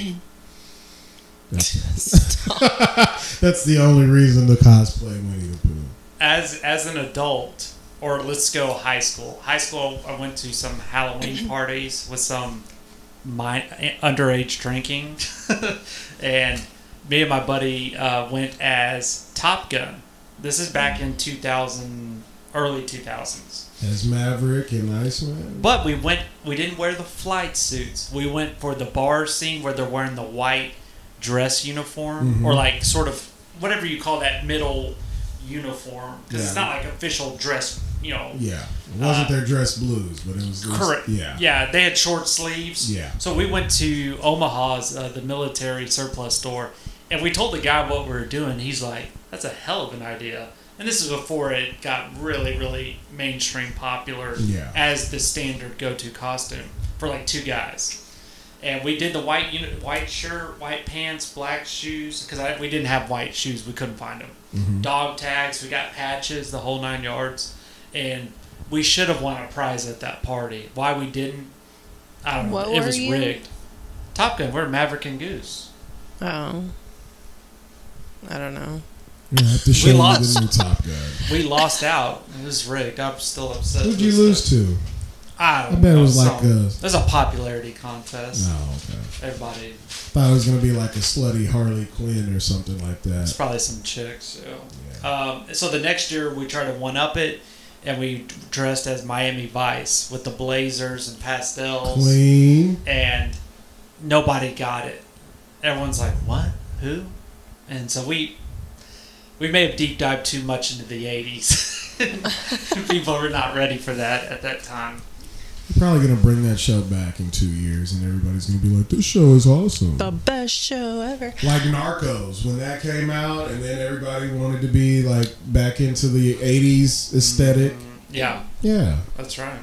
That's the only reason to cosplay Winnie the Pooh. As an adult, or let's go high school. High school, I went to some Halloween parties with some underage drinking, and me and my buddy went as Top Gun. This is back in 2000, early 2000s. As Maverick and Iceman. But we didn't wear the flight suits. We went for the bar scene where they're wearing the white dress uniform, or like sort of whatever you call that middle uniform, because it's not like official dress. Yeah, it wasn't their dress blues, but it was correct. Yeah, they had short sleeves. Yeah. So we went to Omaha's, the military surplus store, and we told the guy what we were doing. He's like, "That's a hell of an idea." And this is before it got really, really mainstream popular as the standard go-to costume for like two guys. And we did the white shirt, white pants, black shoes, because we didn't have white shoes. We couldn't find them. Dog tags, we got patches, the whole 9 yards. And we should have won a prize at that party. Why we didn't, I don't know. It was rigged. Top Gun, we're Maverick and Goose. Oh. I don't know. You have to show the new Top Gun. We lost out. It was rigged. I'm still upset. Who'd you lose to? I don't I bet know. it was like There's a popularity contest. No, okay. Everybody. Thought it was gonna be like a slutty Harley Quinn or something like It's that. probably some chicks. Yeah. So the next year we tried to one up it, and we dressed as Miami Vice with the blazers and pastels. Clean. And nobody got it. Everyone's like, "What? Who?" And so we may have deep dived too much into the 80s. People were not ready for that at that time. You're probably gonna bring that show back in 2 years, and everybody's gonna be like, "This show is awesome." The best show ever. Like Narcos, when that came out, and then everybody wanted to be like back into the 80s aesthetic. Yeah, Yeah. that's right.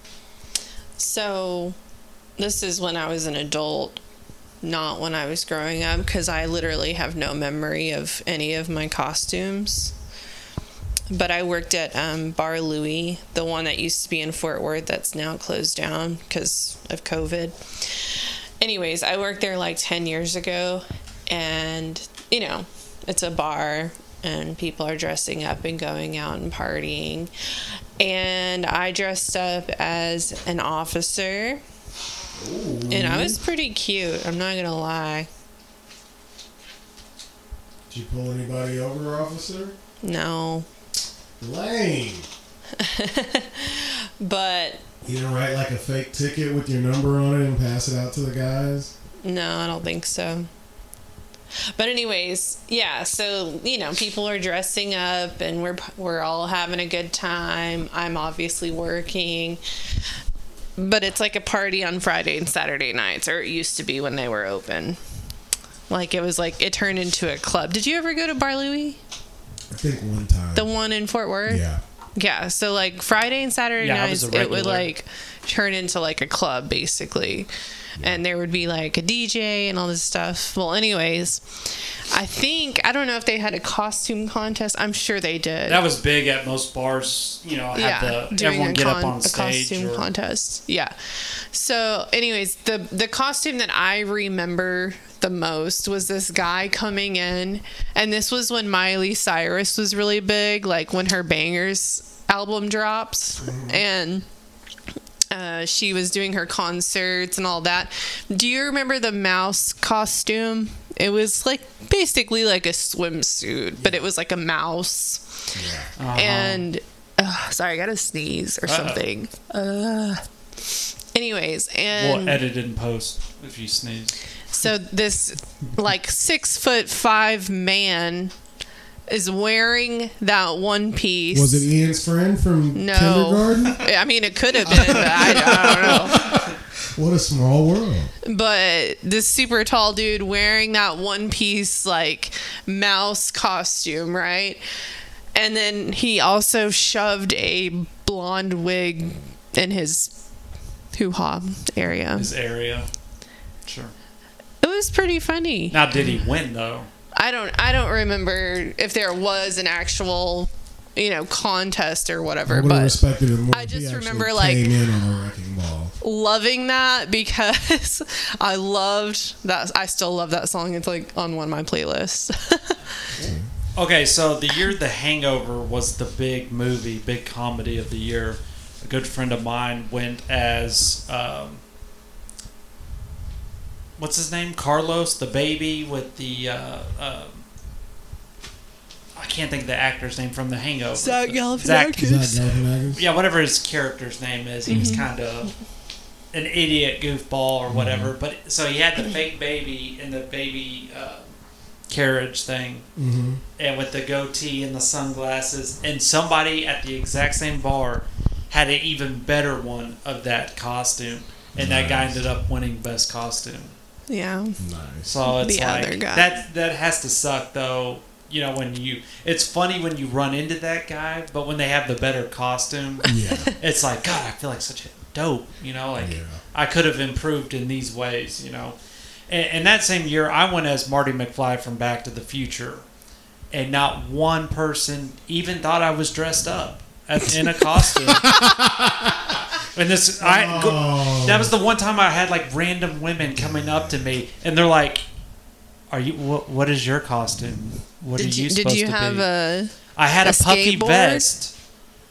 So, this is when I was an adult, not when I was growing up, because I literally have no memory of any of my costumes. But I worked at Bar Louie, the one that used to be in Fort Worth that's now closed down because of COVID. Anyways, I worked there like 10 years ago, and, you know, it's a bar, and people are dressing up and going out and partying. And I dressed up as an officer, and I was pretty cute, I'm not gonna lie. Did you pull anybody over, officer? No. Lame. But You didn't write like a fake ticket with your number on it and pass it out to the guys? no, I don't think so. But anyways, yeah, so, you know, people are dressing up and we're all having a good time. I'm obviously working. But it's like a party on Friday and Saturday nights, or it used to be when they were open. Like it turned into a club. Did you ever go to Bar Louie? I think one time. The one in Fort Worth? Yeah. Yeah, so like Friday and Saturday Yeah, I nights, was a it would regular. like turn into like a club basically. And there would be like a DJ and all this stuff. Well, anyways, I don't know if they had a costume contest. I'm sure they did. That was big at most bars. You know, have doing everyone get up on a stage. costume Or, contest. Yeah. So, anyways, the costume that I remember the most was this guy coming in, and this was when Miley Cyrus was really big, like when her Bangers album dropped, and she was doing her concerts and all that. Do you remember the mouse costume? It was like basically like a swimsuit, but it was like a mouse. Yeah. And sorry, I gotta sneeze or something. Anyways, and we'll edit in post if you sneeze. so this like 6'5" man is wearing that one piece. Was it Ian's friend from No. kindergarten? I mean, it could have been, but I don't know. What a small world. But this super tall dude wearing that one piece like mouse costume, right? And then he also shoved a blonde wig in his hoo-ha area. His area. Sure. It was pretty funny. Now, did he win though? I don't remember if there was an actual, you know, contest or I whatever, would have but respected it more I if just he actually remember, like, came in on a wrecking ball. loving that because I loved that. I still love that song. It's like on one of my playlists. Okay, so the year The Hangover was the big movie, big comedy of the year. A good friend of mine went as what's his name? Carlos, the baby with the I can't think of the actor's name from The Hangover. Zach Galifianakis. Zach- Is that Galifianakis? Yeah, whatever his character's name is, he was kind of an idiot goofball or whatever. But so he had the fake baby in the baby carriage thing, and with the goatee and the sunglasses, and somebody at the exact same bar had an even better one of that costume, and that guy Nice. ended up winning best costume. Yeah. Nice. So it's The like other guy. that has to suck though. You know, it's funny when you run into that guy, but when they have the better costume, Yeah. it's like, God, I feel like such a dope, you know, like Yeah. I could have improved in these ways, you know. And that same year, I went as Marty McFly from Back to the Future, and not one person even thought I was dressed up in a costume. And that was the one time I had like random women coming up to me, and they're like, "Are you? What is your costume? What are you supposed Did you to have be?" a I had a puffy skateboard? vest.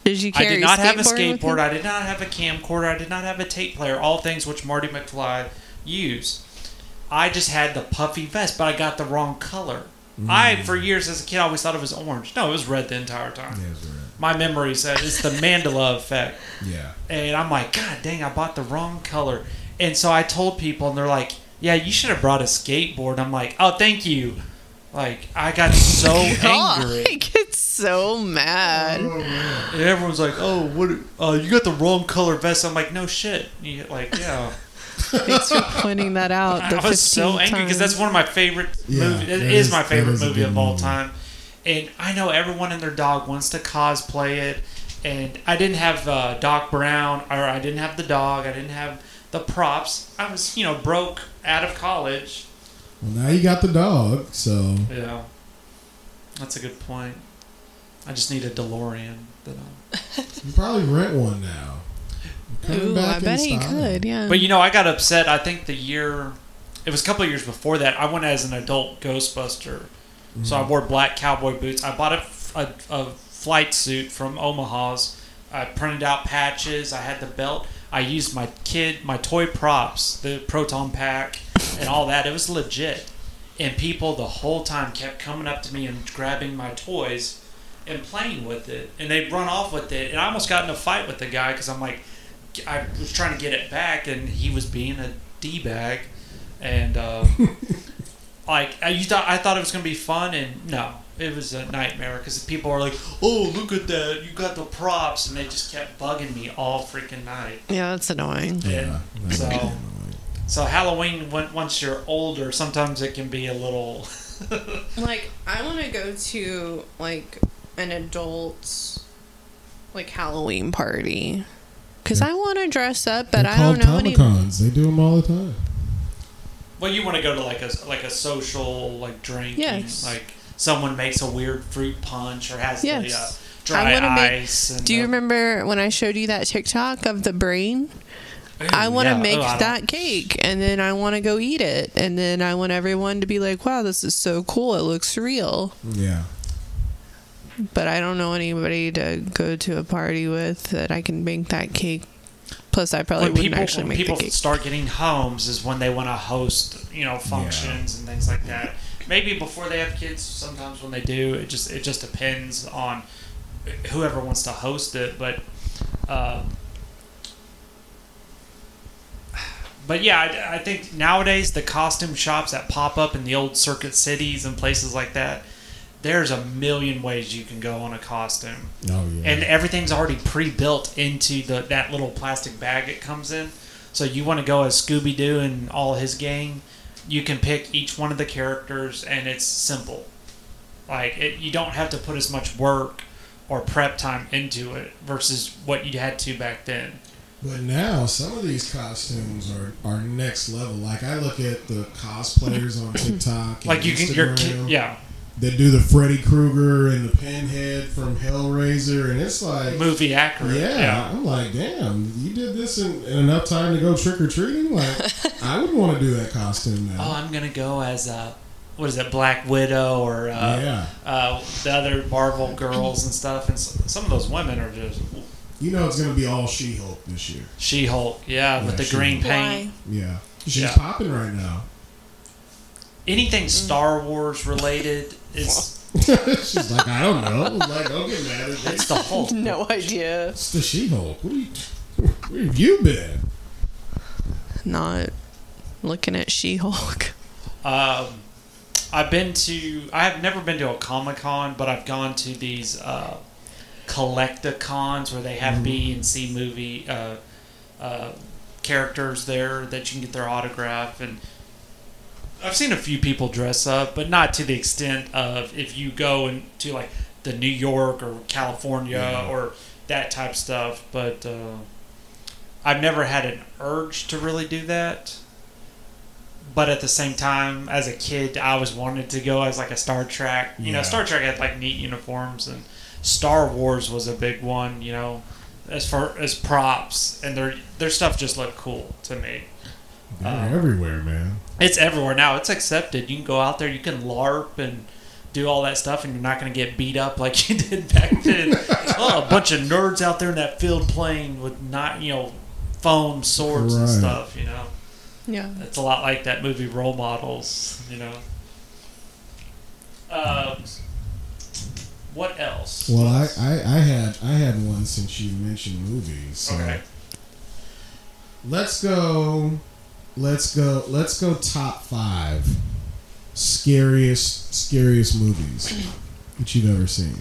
Did you I carry did not have a with you? skateboard. I did not have a camcorder. I did not have a tape player. All things which Marty McFly used. I just had the puffy vest, but I got the wrong color. For years as a kid, I always thought it was orange. No, it was red the entire time. Yeah, it's red. My memory said it's the Mandela effect. Yeah. And I'm like, God dang, I bought the wrong color. And so I told people, and they're like, yeah, you should have brought a skateboard. I'm like, oh, thank you. Like, I got so angry. I get so mad. And everyone's like, oh, what? You got the wrong color vest. I'm like, no shit. Yeah. Thanks for pointing that out. I was so angry because that's one of my favorite movies. It is my favorite movie of all time. And I know everyone and their dog wants to cosplay it. And I didn't have Doc Brown, or I didn't have the dog. I didn't have the props. I was, broke out of college. Well, now you got the dog, so. Yeah. That's a good point. I just need a DeLorean. You probably rent one now. Ooh, I bet he could, yeah. But I got upset. I think it was a couple of years before that. I went as an adult Ghostbuster. Mm-hmm. So I wore black cowboy boots. I bought a flight suit from Omaha's. I printed out patches. I had the belt. I used my toy props, the Proton Pack and all that. It was legit. And people the whole time kept coming up to me and grabbing my toys and playing with it. And they'd run off with it. And I almost got in a fight with the guy because I'm like, I was trying to get it back, and he was being a D-bag. And I thought it was going to be fun, and no, it was a nightmare because people are like, oh, look at that, you got the props, and they just kept bugging me all freaking night. Yeah, that's annoying. Yeah. So Halloween, once you're older, sometimes it can be a little... Like, I want to go to, like, an adult, like, Halloween party. Because I want to dress up, but I don't know any... Comic-Cons. They do them all the time. Well, you want to go to like a social, like, drinking, yes. like someone makes a weird fruit punch or has the dry ice. Do you remember when I showed you that TikTok of the brain? Ooh, I want to make that cake, and then I want to go eat it, and then I want everyone to be like, wow, this is so cool. It looks real. Yeah. But I don't know anybody to go to a party with that I can make that cake. Plus, I probably wouldn't actually make the cake. When people start getting homes is when they want to host, functions and things like that. Maybe before they have kids. Sometimes when they do, it just depends on whoever wants to host it. But yeah, I think nowadays the costume shops that pop up in the old circuit cities and places like that, there's a million ways you can go on a costume. Oh, yeah. And everything's already pre-built into that little plastic bag it comes in. So you want to go as Scooby-Doo and all his gang, you can pick each one of the characters, and it's simple. Like, you don't have to put as much work or prep time into it versus what you had to back then. But now, some of these costumes are next level. Like, I look at the cosplayers on TikTok and like Instagram. Yeah. They do the Freddy Krueger and the Pinhead from Hellraiser, and it's like... movie accurate. Yeah. I'm like, damn, you did this in enough time to go trick-or-treating? Like, I would want to do that costume now. Oh, I'm going to go as, Black Widow or the other Marvel girls and stuff. And some of those women are just... You know it's going to be all She-Hulk this year. She-Hulk, with the green paint. Yeah. She's popping right now. Anything Star Wars related is... She's like, I don't know. Like, don't get mad at me. It's the Hulk. No idea. It's the She-Hulk. Where have you been? Not looking at She-Hulk. I have never been to a Comic-Con, but I've gone to these collecticons where they have B and C movie characters there that you can get their autograph, and I've seen a few people dress up, but not to the extent of if you go into like the New York or California or that type of stuff. But I've never had an urge to really do that. But at the same time, as a kid, I always wanted to go as like a Star Trek. You know, Star Trek had like neat uniforms, and Star Wars was a big one. You know, as far as props, and their stuff just looked cool to me. They're everywhere, man. It's everywhere now. It's accepted. You can go out there. You can LARP and do all that stuff, and you're not going to get beat up like you did back then. Oh, a bunch of nerds out there in that field playing with foam swords and Right. stuff. Yeah. It's a lot like that movie Role Models. What else? Well, I had one since you mentioned movies. So Okay. let's go top 5 scariest movies that you've ever seen.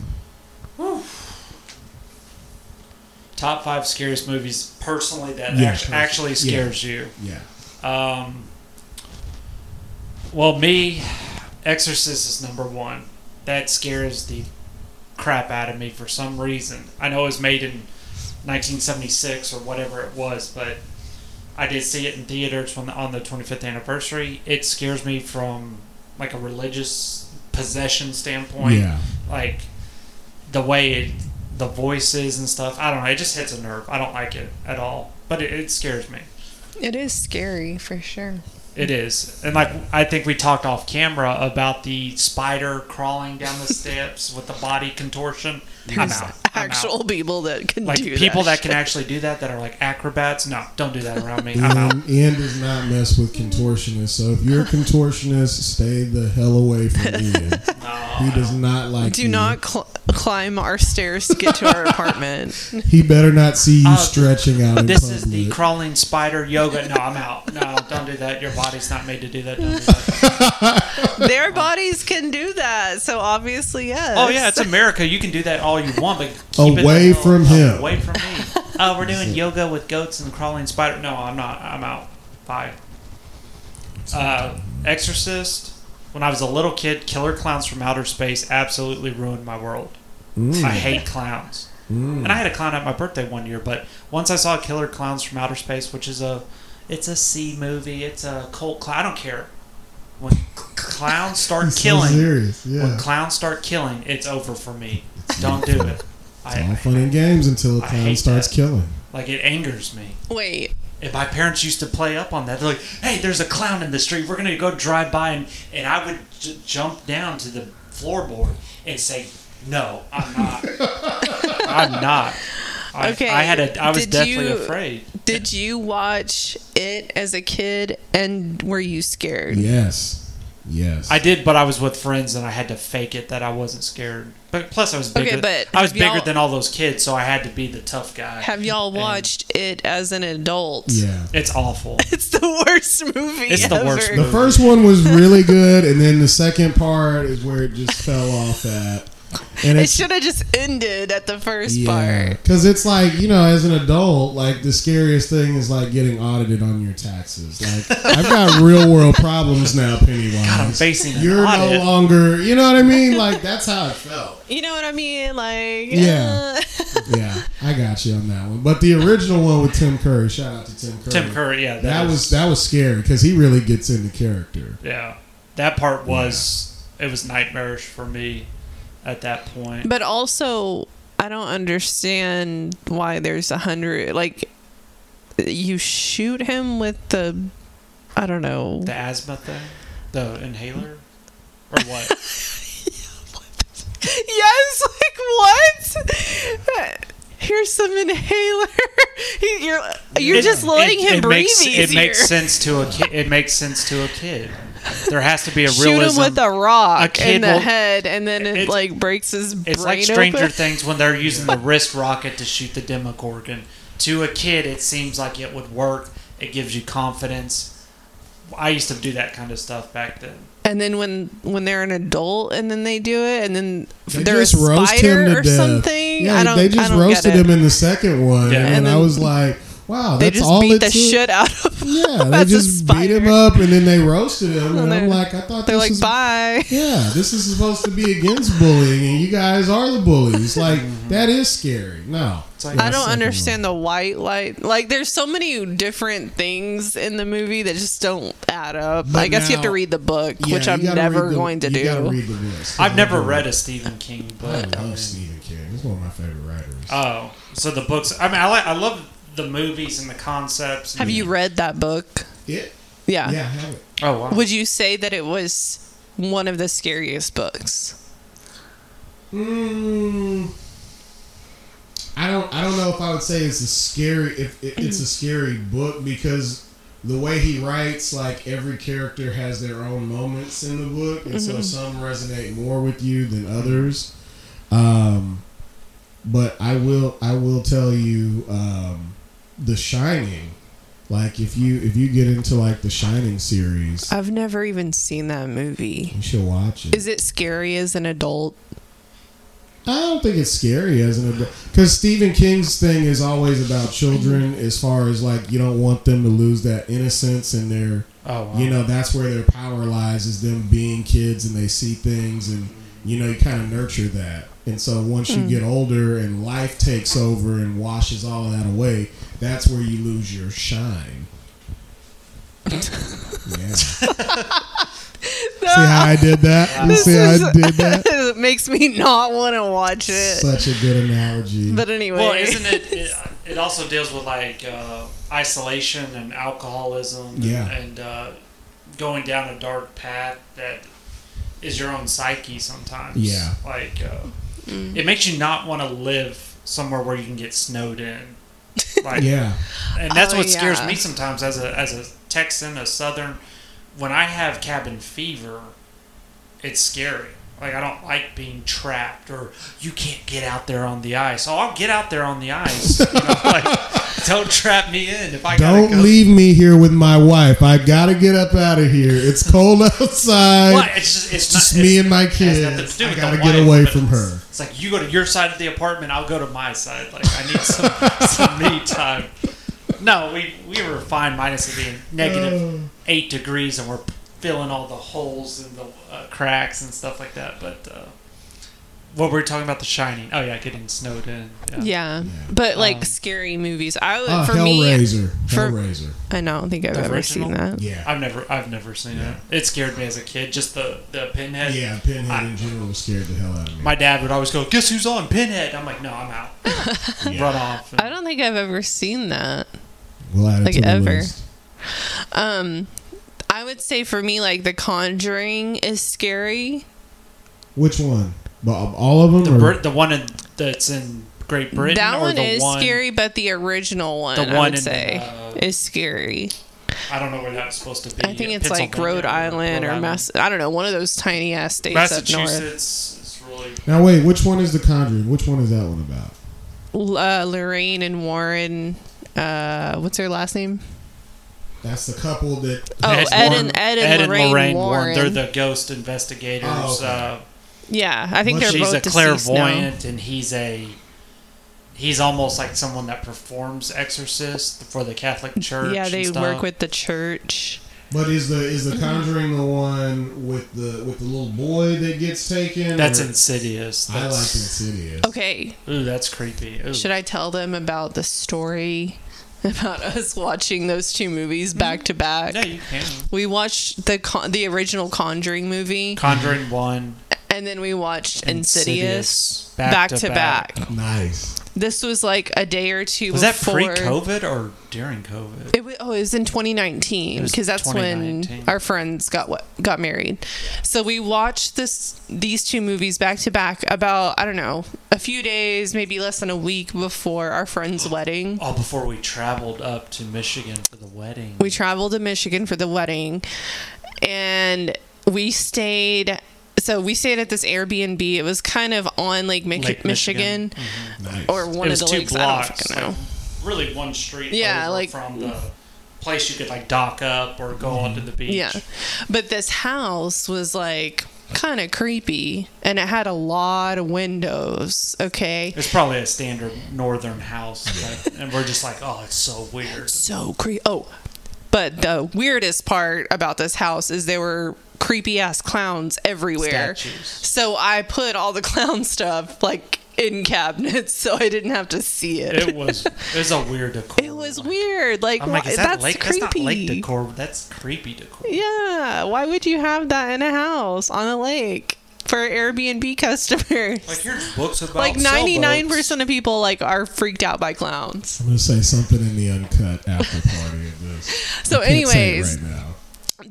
Top 5 scariest movies personally that Yeah, actually scares you. Yeah. Well, me, Exorcist is number 1. That scares the crap out of me for some reason. I know it was made in 1976 or whatever it was, but I did see it in theaters on the 25th anniversary. It scares me from like a religious possession standpoint. Yeah. Like the way the voices and stuff. I don't know. It just hits a nerve. I don't like it at all. But it scares me. It is scary for sure. It is. And like I think we talked off camera about the spider crawling down the steps with the body contortion. I'm out. Actual people that can Like do people that shit. can actually do that are like acrobats. No, don't do that around me. I'm out. Ian does not mess with contortionists. So if you're a contortionist, stay the hell away from Ian. He does not like Do you. not climb our stairs to get to our apartment. He better not see you stretching out in This public. is the crawling spider yoga. No, I'm out. No, don't do that. Your body's not made to do that. Don't do that. Their bodies can do that, so obviously yes. Oh yeah, it's America. You can do that all you want, but keep Away it the hell from him. Away from me. Oh, we're doing yoga with goats and crawling spider. No, I'm not. I'm out. Bye. Exorcist. When I was a little kid, Killer Clowns from Outer Space absolutely ruined my world. I hate clowns. And I had a clown at my birthday one year, but once I saw Killer Clowns from Outer Space, which is it's a C movie, it's a cult clown. I don't care. When clowns start He's so killing, serious, yeah. when clowns start killing, it's over for me. Don't do it. It's all fun and games until a I clown hate starts that. killing. Like it angers me. Wait. And my parents used to play up on that. They're like, "Hey, there's a clown in the street. We're gonna go drive by," and I would jump down to the floorboard and say, "No, I'm not. I'm not." I was deathly afraid. Did you watch it as a kid, and were you scared? Yes. I did, but I was with friends, and I had to fake it that I wasn't scared. But plus, I was bigger. Okay, but I was have bigger y'all- than all those kids, so I had to be the tough guy. Have y'all And watched it as an adult? Yeah. It's awful. It's the worst movie It's the worst ever. The first one was really good, and then the second part is where it just fell off at. And It should have just ended at the first part. Because it's like, as an adult, like the scariest thing is like getting audited on your taxes. Like I've got real world problems now, Pennywise. God, I'm facing an You're audit. no longer, you know what I mean? Like that's how it felt. You know what I mean? Like, Yeah. Yeah, I got you on that one. But the original one with Tim Curry, shout out to Tim Curry. Tim Curry, yeah, that was scary because he really gets into character. Yeah, that part was it was nightmarish for me at that point. But also, I don't understand why there's 100. Like, you shoot him with I don't know. The asthma thing, the inhaler, or what? Yes, like what? Here's some inhaler. You're just letting him breathe easier. It makes sense to a kid. It makes sense to a kid. There has to be a Shoot realism. him with a rock kid in the will- head, and then it It's- like breaks his brain It's like Stranger open. Things when they're using the wrist rocket to shoot the Demogorgon. To a kid, it seems like it would work. It gives you confidence. I used to do that kind of stuff back then. And then when they're an adult, and then they do it, and then They they're a just roast him spider to or death. something. Yeah, I don't. they just I don't roasted get it. him in the second one, Yeah. and And I then was like, "Wow, They that's just all beat it the took." shit out of him. Yeah, they as a just beat him spider. up, and then they roasted him, and And I'm they're- like, I thought They're this like, was bye. Yeah, this is supposed to be against bullying, and you guys are the bullies. Like that is scary. No, like- I don't understand the white light. Like, there's so many different things in the movie that just don't add up. But I guess you have to now- read the book, Yeah, which you I'm gotta never read the- going to you gotta do. read the books. I've never read a Stephen King I book. love Stephen King. He's one of my favorite writers. Oh, so the books. I mean, I love the movies and the concepts. Have you read that book? Yeah, Yeah. yeah, I have it. Oh wow. Would you say that it was one of the scariest books? I don't know if I would say it's a scary it's a scary book, because the way he writes, like, every character has their own moments in the book, and so some resonate more with you than others. But I will tell you, The Shining. Like, if you get into like the Shining series, I've never even seen that movie. you should watch it. Is it scary as an adult? I don't think it's scary as an adult, because Stephen King's thing is always about children, as far as like, you don't want them to lose that innocence and their, that's where their power lies, is them being kids and they see things, and you kind of nurture that. And so once you get older and life takes over and washes all of that away, that's where you lose your shine. Yeah. See how I did that? You see how I did that? It makes me not want to watch it. Such a good analogy. But anyway. Well, isn't it? It also deals with like isolation and alcoholism, and going down a dark path that is your own psyche sometimes. Yeah. Like it makes you not want to live somewhere where you can get snowed in. Like, yeah. And that's what scares me sometimes as a Texan, a Southern. When I have cabin fever, it's scary. Like, I don't like being trapped, or you can't get out there on the ice. Oh, I'll get out there on the ice. Like, don't trap me in if I gotta go. Don't leave me here with my wife. I gotta get up out of here. It's cold outside. Well, it's just me and my kids. I gotta get away from her. It's like, you go to your side of the apartment, I'll go to my side. Like, I need some me time. No, we were fine, minus it being negative 8 degrees, and we're filling all the holes and the cracks and stuff like that. But what were we talking about? The Shining. Oh yeah, getting snowed in. Yeah. But like scary movies. For Hellraiser. me, Hellraiser. I don't think I've ever seen that. Yeah, I've never seen it. It scared me as a kid. Just the Pinhead. Yeah, Pinhead in general scared the hell out of me. My dad would always go, "Guess who's on Pinhead?" I'm like, "No, I'm out." Run off. I don't think I've ever seen that. We'll add it to the list. I would say for me, like, The Conjuring is scary. Which one? All of them? The one that's in Great Britain? That or one the is one, scary, but the original one, the I one would say, is scary. I don't know where that's supposed to be. I think it's like Rhode Island or I don't know, one of those tiny ass states up north. Massachusetts is really... Now wait, which one is The Conjuring? Which one is that one about? Lorraine and Warren. What's her last name? That's the couple that... Ed and Lorraine Warren. They're the ghost investigators. Oh, okay. Yeah, I think they're both deceased. She's a clairvoyant, and he's almost like someone that performs exorcist for the Catholic Church. Yeah, they and stuff. work with the church. But is the Conjuring the one with the little boy that gets taken? That's Insidious. I like Insidious. Okay. Ooh, that's creepy. Ooh. Should I tell them about the story about us watching those two movies back to back? Yeah, you can. We watched the original Conjuring movie. Conjuring 1. And then we watched Insidious back to back. Nice. This was like a day or two was before. Was that pre-COVID or during COVID? It was in 2019, because that's when our friends got married. So we watched these two movies back to back about, I don't know, a few days, maybe less than a week before our friend's wedding. Oh, before we traveled up to Michigan for the wedding. We traveled to Michigan for the wedding, and we stayed... So we stayed at this Airbnb. It was kind of on Lake Michigan. Mm-hmm. Nice. Or one of the lakes. Blocks, I don't fucking know. Like, really one street over from the place you could like dock up or go onto the beach. Yeah. But this house was like kind of creepy, and it had a lot of windows. Okay. It's probably a standard northern house. And we're just like, oh, it's so weird. So creepy. Oh, but the weirdest part about this house is there were creepy ass clowns everywhere. Statues. So I put all the clown stuff like in cabinets, so I didn't have to see it. It was a weird decor. It was weird. Like, I'm like, is that that's lake? creepy. That's not lake decor. That's creepy decor. Yeah. Why would you have that in a house on a lake for Airbnb customers? Like, here's books about like 99% of people like are freaked out by clowns. I'm gonna say something in the uncut after party of this. So, I can't say it anyways. right now.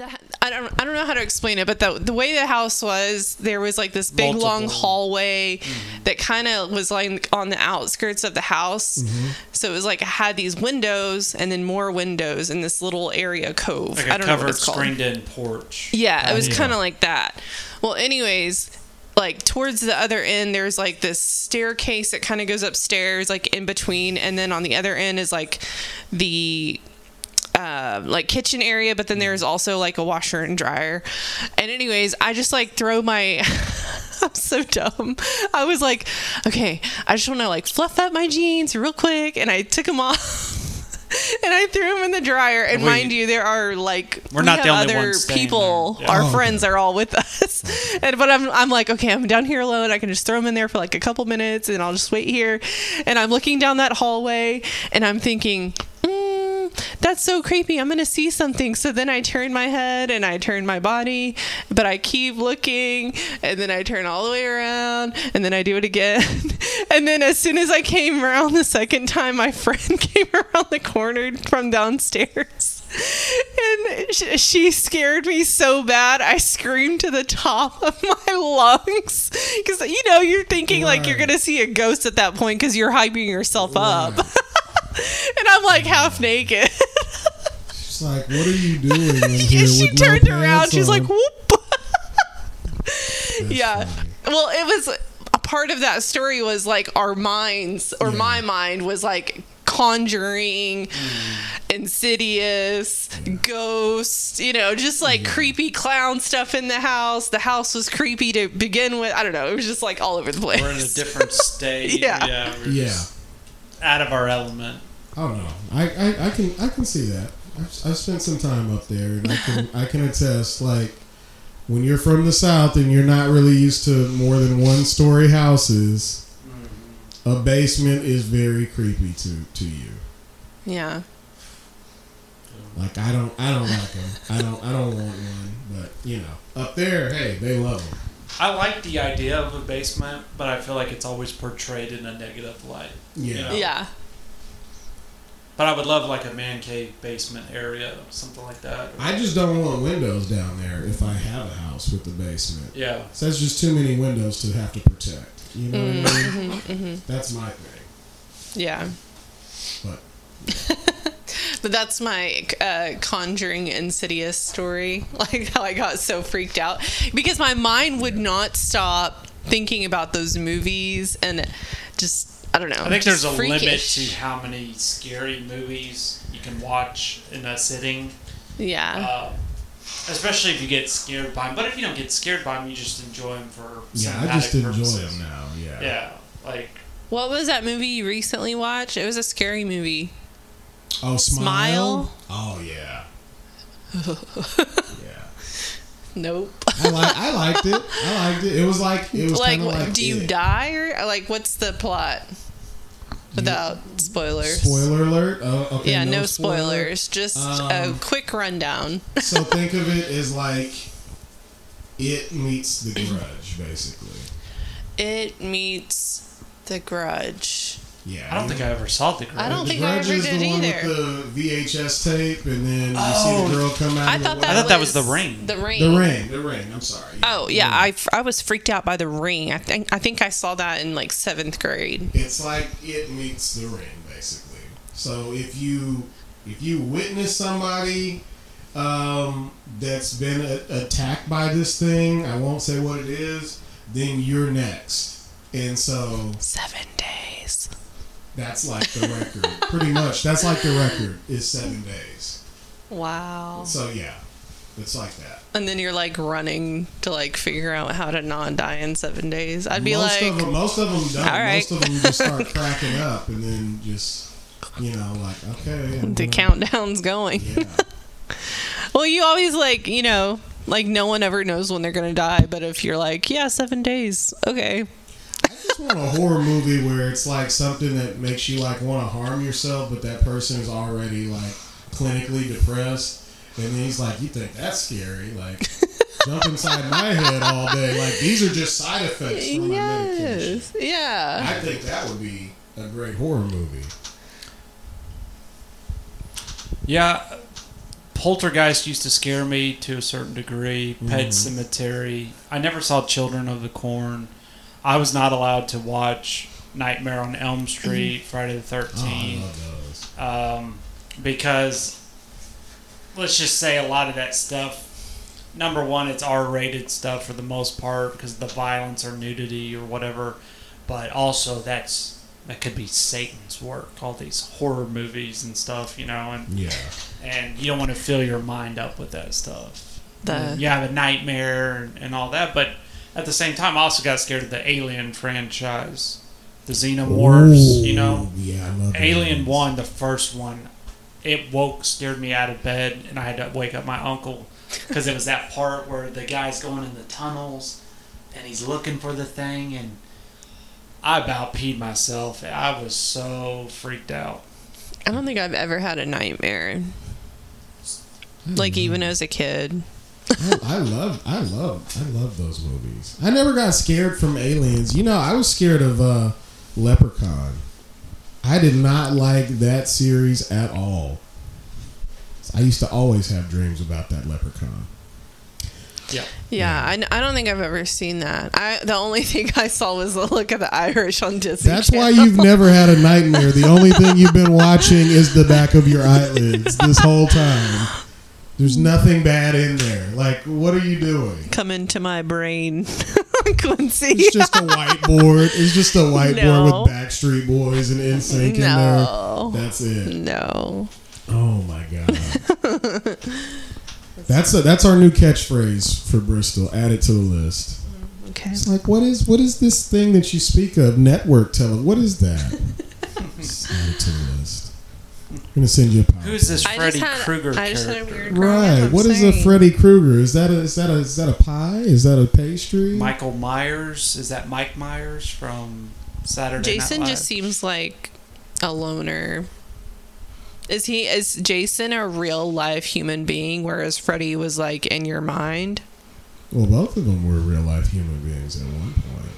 I don't know how to explain it, but the way the house was, there was like this big long Multiple. hallway that kind of was like on the outskirts of the house. So it was like it had these windows and then more windows in this little area cove. Like I a don't know what covered, it's called. screened-in porch. Yeah, it was Yeah. kind of like that. Well, anyways, like towards the other end, there's like this staircase that kind of goes upstairs, like in between, and then on the other end is like the like kitchen area, but then there's also like a washer and dryer. And anyways, I just like throw my I'm so dumb. I was like, okay, I just want to like fluff up my jeans real quick, and I took them off. And I threw them in the dryer. And Wait. mind you, there are like We're not the only other ones staying people. there. Yeah. Our Oh, okay. friends are all with us. But I'm like, okay, I'm down here alone. I can just throw them in there for like a couple minutes, and I'll just wait here. And I'm looking down that hallway, and I'm thinking, that's so creepy. I'm going to see something. So then I turn my head and I turn my body, but I keep looking, and then I turn all the way around, and then I do it again. And then as soon as I came around the second time, my friend came around the corner from downstairs. And she scared me so bad, I screamed to the top of my lungs. Because, you know, you're thinking like you're Right. going to see a ghost at that point because you're hyping yourself up. Right. And I'm like half naked. She's like, what are you doing in here And she with no turned around. pants She's like, on? whoop. That's Yeah. funny. Well, it was a part of that story was like our minds, or Yeah. my mind was like Conjuring, Insidious, Ghosts, you know, just like creepy clown stuff in the house. The house was creepy to begin with. I don't know. It was just like all over the place. We're in a different state. Yeah. We're Yeah. just out of our element. Oh no, I can see that. I've spent some time up there, and I can attest. Like when you're from the South and you're not really used to more than one story houses, a basement is very creepy to you. Yeah. Like I don't like them. I don't want one. But you know, up there, hey, they love them. I like the idea of a basement, but I feel like it's always portrayed in a negative light. Yeah. You know? Yeah. But I would love like a man cave basement area, something like that. I just don't want windows down there if I have a house with a basement. Yeah. So that's just too many windows to have to protect. You know what I mean? That's my thing. Yeah. But But that's my Conjuring Insidious story. Like how I got so freaked out because my mind would not stop thinking about those movies, and just I don't know. I think there's just a limit freakish. to how many scary movies you can watch in a sitting. Yeah. Especially if you get scared by them. But if you don't get scared by them, you just enjoy them for yeah, I just cinematic enjoy purposes. them now. Yeah. Yeah. Like, What was that movie you recently watched? It was a scary movie. Oh, Smile? Oh yeah. Yeah. Nope. I liked it. I liked it. It was like Like, kinda like do you it. die or like what's the plot? Without spoilers. Spoiler alert. Okay. Yeah, no spoiler. spoilers. Just a quick rundown. So think of it as like it meets The Grudge, basically. It meets The Grudge. Yeah. I don't think I ever saw The Grudge. I don't The think I Grudge ever is did the one either. with the VHS tape, and then you see the girl come out I of thought the that, I well. thought that was The Ring. The Ring. The Ring. I'm sorry. Oh The yeah, Ring. I was freaked out by The Ring. I think I saw that in like 7th grade. It's like it meets The Ring, basically. So if you witness somebody that's been attacked by this thing, I won't say what it is, then you're next. And so 7 days. that's like the record. Pretty much, that's like the record is 7 days. Wow. So yeah, it's like that. And then you're like running to like figure out how to not die in 7 days. I'd be most like, of them don't. all right. Most of them just start cracking up, and then just like okay, the countdown's going. Yeah. Well, you always like, like no one ever knows when they're going to die. But if you're like, yeah, 7 days. Okay. I just want a horror movie where it's like something that makes you like want to harm yourself, but that person is already like clinically depressed, and then he's like, "You think that's scary? Like, jump inside my head all day. Like, these are just side effects from my medication." Yes. Yeah. I think that would be a great horror movie. Yeah, Poltergeist used to scare me to a certain degree. Pet Sematary. I never saw Children of the Corn. I was not allowed to watch Nightmare on Elm Street, Friday the 13th. Oh, I love those. Because, let's just say a lot of that stuff, number one, it's R-rated stuff for the most part because of the violence or nudity or whatever. But also, that could be Satan's work. All these horror movies and stuff, and you don't want to fill your mind up with that stuff. You have a nightmare and all that, but at the same time, I also got scared of the Alien franchise, the Xenomorphs. Yeah, I love Alien those. 1, the first one, it scared me out of bed, and I had to wake up my uncle because it was that part where the guy's going in the tunnels and he's looking for the thing, and I about peed myself. I was so freaked out. I don't think I've ever had a nightmare. Like, even as a kid. I love those movies. I never got scared from aliens. I was scared of Leprechaun. I did not like that series at all. I used to always have dreams about that Leprechaun. Yeah. I don't think I've ever seen that. The only thing I saw was the look of the Irish on Disney. That's why you've never had a nightmare. The only thing you've been watching is the back of your eyelids this whole time. There's nothing bad in there. Like, what are you doing? Come into my brain, Quincy. It's just a whiteboard. It's just a whiteboard with Backstreet Boys and NSYNC in there. That's it. No. Oh my God. That's our new catchphrase for Bristol. Add it to the list. Okay. It's like, what is this thing that you speak of? Network television. What is that? Just add it to the list. I'm gonna send you a PowerPoint. Who's this Freddy Krueger character? Right. What is a Freddy Krueger? Is that a pie? Is that a pastry? Michael Myers. Is that Mike Myers from Saturday Night Jason Live? just seems like a loner. Is Jason a real life human being, whereas Freddy was like in your mind? Well, both of them were real life human beings at one point.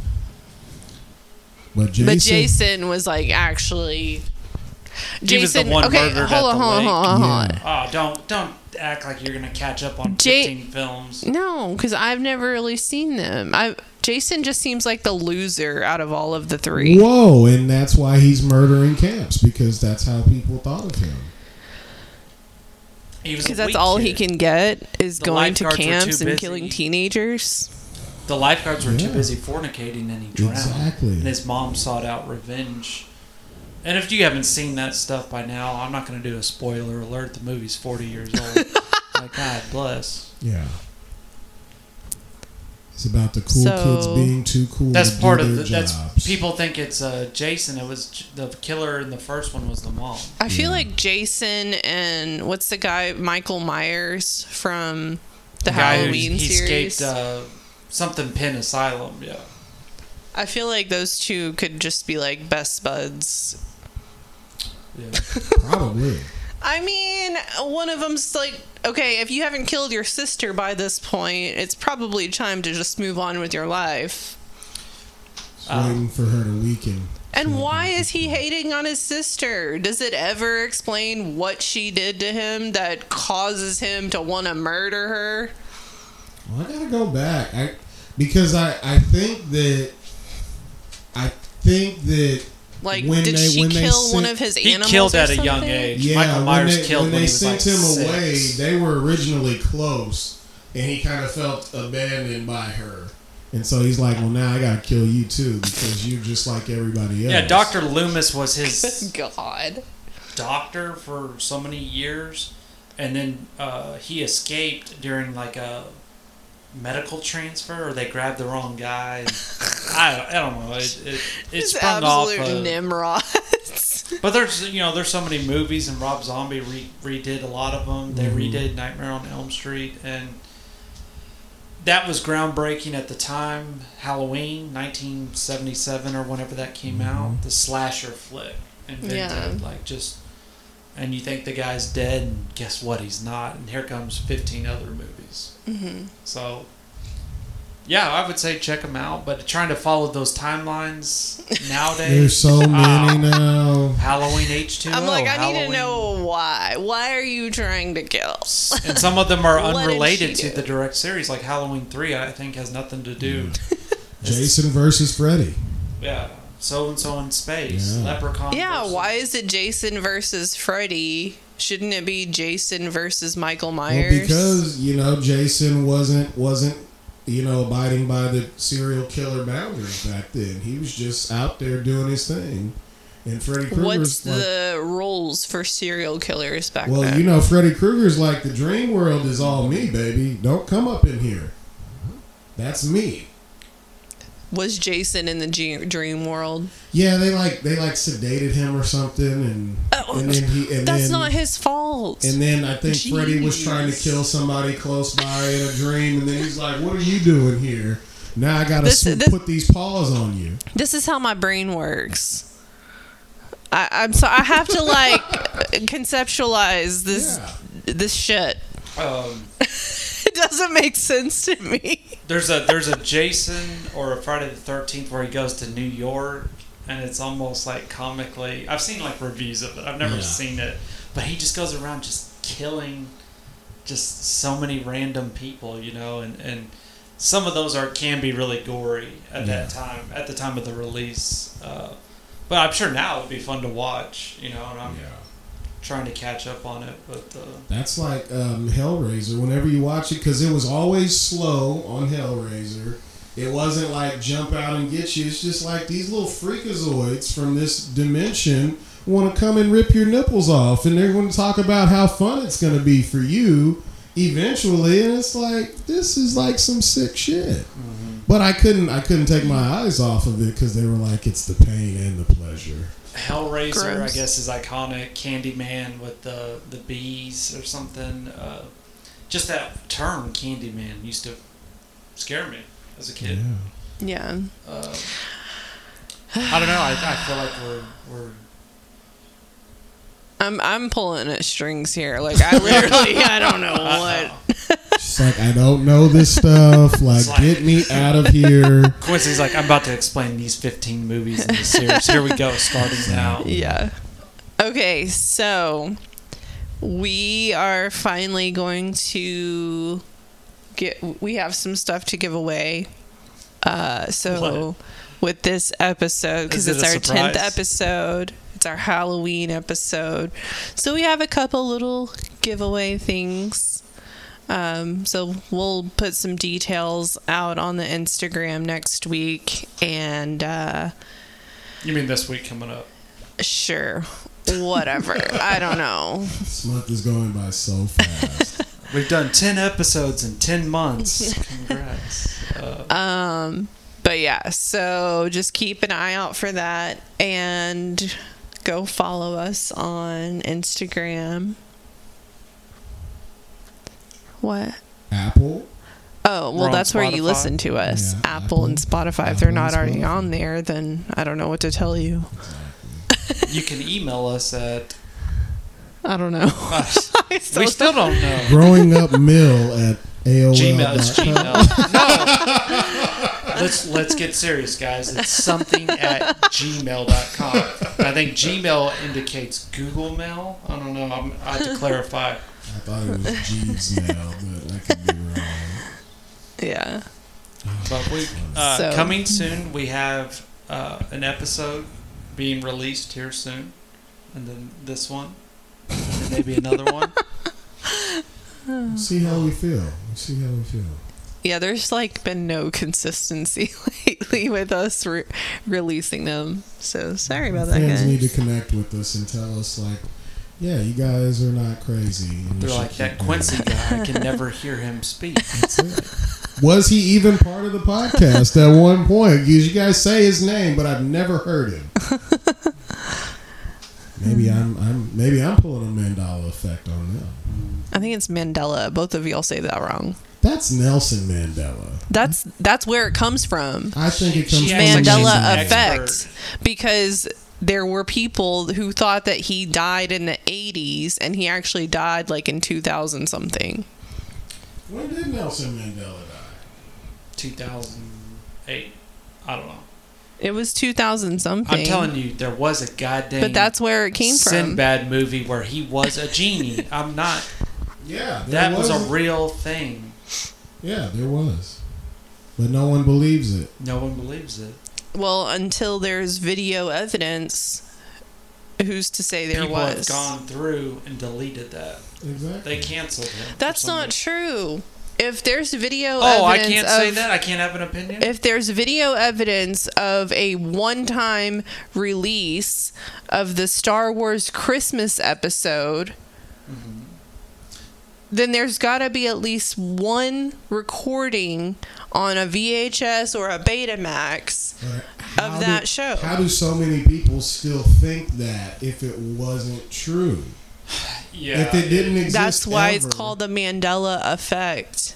But Jason was like actually. He was the one murdered hold on. Oh, don't act like you're gonna catch up on 15 films. No, because I've never really seen them. Jason just seems like the loser out of all of the three. Whoa, and that's why he's murdering camps, because that's how people thought of him. Because that's all he can get is going to camps and killing teenagers. The lifeguards were too busy fornicating, and he drowned. Exactly. And his mom sought out revenge. And if you haven't seen that stuff by now, I'm not going to do a spoiler alert. The movie's 40 years old. Like, God bless. Yeah. It's about the cool kids being too cool. That's to part do of their the. jobs. That's people think it's Jason. It was the killer in the first one was the mom. I feel like Jason and what's the guy Michael Myers from the Halloween series. He escaped something Penn Asylum. Yeah. I feel like those two could just be like best buds. Yeah. Probably. I mean, one of them's like, okay, if you haven't killed your sister by this point, it's probably time to just move on with your life. Waiting for her to weaken. And why is he hating on his sister? Does it ever explain what she did to him that causes him to want to murder her? Well, I gotta go back. Because I think that like, when did she kill one of his animals? He killed or at a something? young age. Yeah, Michael Myers killed when when they he was sent like him 6. away. They were originally close, and he kind of felt abandoned by her. And so he's like, well, now I gotta kill you too, because you're just like everybody else. Yeah, Dr. Loomis was his God doctor for so many years, and then he escaped during like a medical transfer, or they grabbed the wrong guy. I don't know. It sprung off. Nimrods. But there's so many movies, and Rob Zombie redid a lot of them. They redid Nightmare on Elm Street, and that was groundbreaking at the time. Halloween, 1977 or whenever that came out, the slasher flick invented. And you think the guy's dead, and guess what? He's not. And here comes 15 other movies. Mm-hmm. So Yeah, I would say check them out, but trying to follow those timelines nowadays. There's so many now. Halloween H2O. I'm like, I need Halloween. to know why. Why are you trying to kill? And some of them are What did unrelated she to do? the direct series, like Halloween 3, I think has nothing to do. Jason versus Freddy. Yeah. So-and-so in space. Yeah. Leprechaun. Yeah, versus- why is it Jason versus Freddy? Shouldn't it be Jason versus Michael Myers? Well, because Jason wasn't abiding by the serial killer boundaries back then. He was just out there doing his thing, and Freddy Krueger's What's the rules for serial killers back well, then? Freddy Krueger's like, the dream world is all me, baby. Don't come up in here. That's me. Was Jason in the dream world? Yeah, they sedated him or something, and That's not his fault. And then I think Freddy was trying to kill somebody close by in a dream, and then he's like, "What are you doing here? Now I gotta put these paws on you." This is how my brain works. I have to conceptualize this shit. It doesn't make sense to me. There's a Jason or a Friday the 13th where he goes to New York, and it's almost like comically. I've seen like reviews of it. I've never seen it, but he just goes around just killing just so many random people, and some of those can be really gory at that time, at the time of the release. But I'm sure now it would be fun to watch, and I'm trying to catch up on it. But that's like Hellraiser. Whenever you watch it, because it was always slow on Hellraiser. It wasn't like jump out and get you. It's just like these little freakazoids from this dimension want to come and rip your nipples off, and they're going to talk about how fun it's going to be for you eventually. And it's like, this is like some sick shit. Mm-hmm. But I couldn't take my eyes off of it because they were like, it's the pain and the pleasure. Hellraiser, Gross. I guess, is iconic. Candyman with the bees or something. Just that term, Candyman, used to scare me as a kid. Yeah. I don't know. I feel like we're I'm pulling at strings here. Like I don't know what. She's like, I don't know this stuff. Like, get me out of here. Quincy's like, I'm about to explain these 15 movies in the series. Here we go, starting now. Yeah. Okay, so we are finally going to we have some stuff to give away. So with this episode, because Is it's it a our surprise? 10th episode, it's our Halloween episode. So we have a couple little giveaway things. So we'll put some details out on the Instagram next week, and You mean this week coming up? sure, whatever. I don't know. This month is going by so fast. We've done 10 episodes in 10 months. Congrats. But yeah, so just keep an eye out for that, and go follow us on Instagram. What? Apple. Oh, well, We're on that's where you Spotify. listen to us. Yeah, Apple and Spotify. If Apple they're and not already Spotify. on there, then I don't know what to tell you. You can email us at... I don't know. we still don't know. Growing up mill at AOL. Gmail. It's Gmail. No. Let's get serious, guys. It's something at gmail.com. I think Gmail indicates Google Mail. I don't know. I have to clarify. I thought it was Jeeves mail, but I could be wrong. Yeah. But we So- coming soon. We have an episode being released here soon, and then this one, and then maybe another one. See how we feel. Yeah, there's like been no consistency lately with us releasing them. So sorry about that, Fans guys. need to connect with us and tell us, like, yeah, you guys are not crazy. and you They're should like, keep that doing Quincy it." guy, I can never hear him speak. That's it. Was he even part of the podcast at one point? Because you guys say his name, but I've never heard him. Maybe I'm pulling a Mandela effect on them. I think it's Mandela. Both of y'all say that wrong. That's Nelson Mandela. That's where it comes from. I think it comes She from acts like she's Mandela an effect, expert. because there were people who thought that he died in the 80s, and he actually died like in 2000 something. When did Nelson Mandela die? 2008. I don't know. It was 2000 something. I'm telling you, there was a goddamn. But that's where it came from. Sinbad movie where he was a genie. I'm not. Yeah, That was a real thing. Yeah, there was. But no one believes it. No one believes it. Well, until there's video evidence, who's to say there People was? have gone through and deleted that. Exactly. They canceled him. That's not true. If there's video Oh, I evidence can't say that? I can't have an opinion? If there's video evidence of a one-time release of the Star Wars Christmas episode, then there's got to be at least one recording on a VHS or a Betamax of that show. How do so many people still think that if it wasn't true? Yeah. If it didn't exist, That's why ever. it's called the Mandela Effect.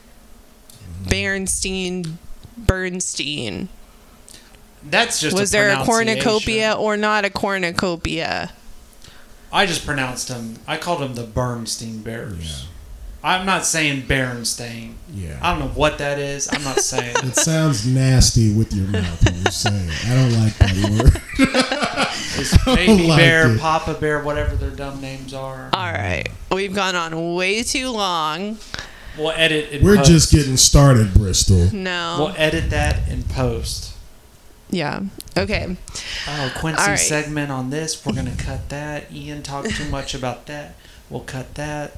Bernstein. That's just Was there a pronunciation. cornucopia or not a cornucopia? I just pronounced him. I called him the Bernstein Bears. Yeah. I'm not saying Berenstain. Yeah. I don't know what that is. I'm not saying It sounds nasty with your mouth when you say it. I don't like that word. It's Baby like Bear, it. Papa Bear, whatever their dumb names are. All right. We've gone on way too long. We'll edit in We're post. just getting started, Bristol. No. We'll edit that in post. Yeah. Okay. Oh, Quincy All right. segment on this. We're going to cut that. Ian talked too much about that. We'll cut that.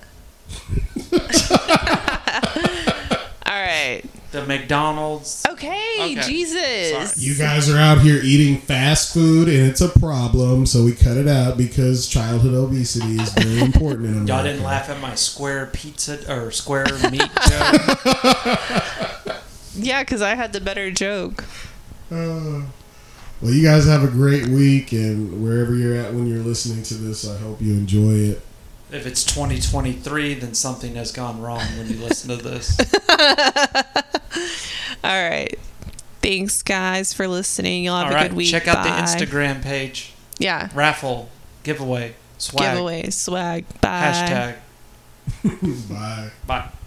All right. The McDonald's. Okay. Okay. Jesus. Sorry. You guys are out here eating fast food, and it's a problem, so we cut it out because childhood obesity is very important in America. Y'all didn't laugh at my square pizza or square meat joke. Yeah, because I had the better joke. Well, you guys have a great week, and wherever you're at when you're listening to this, I hope you enjoy it. If it's 2023, then something has gone wrong when you listen to this. All right. Thanks, guys, for listening. Y'all have All a right, good week. check out the Bye. Instagram page. Yeah. Raffle, giveaway, swag, Giveaway, swag. Bye. hashtag. Bye. Bye.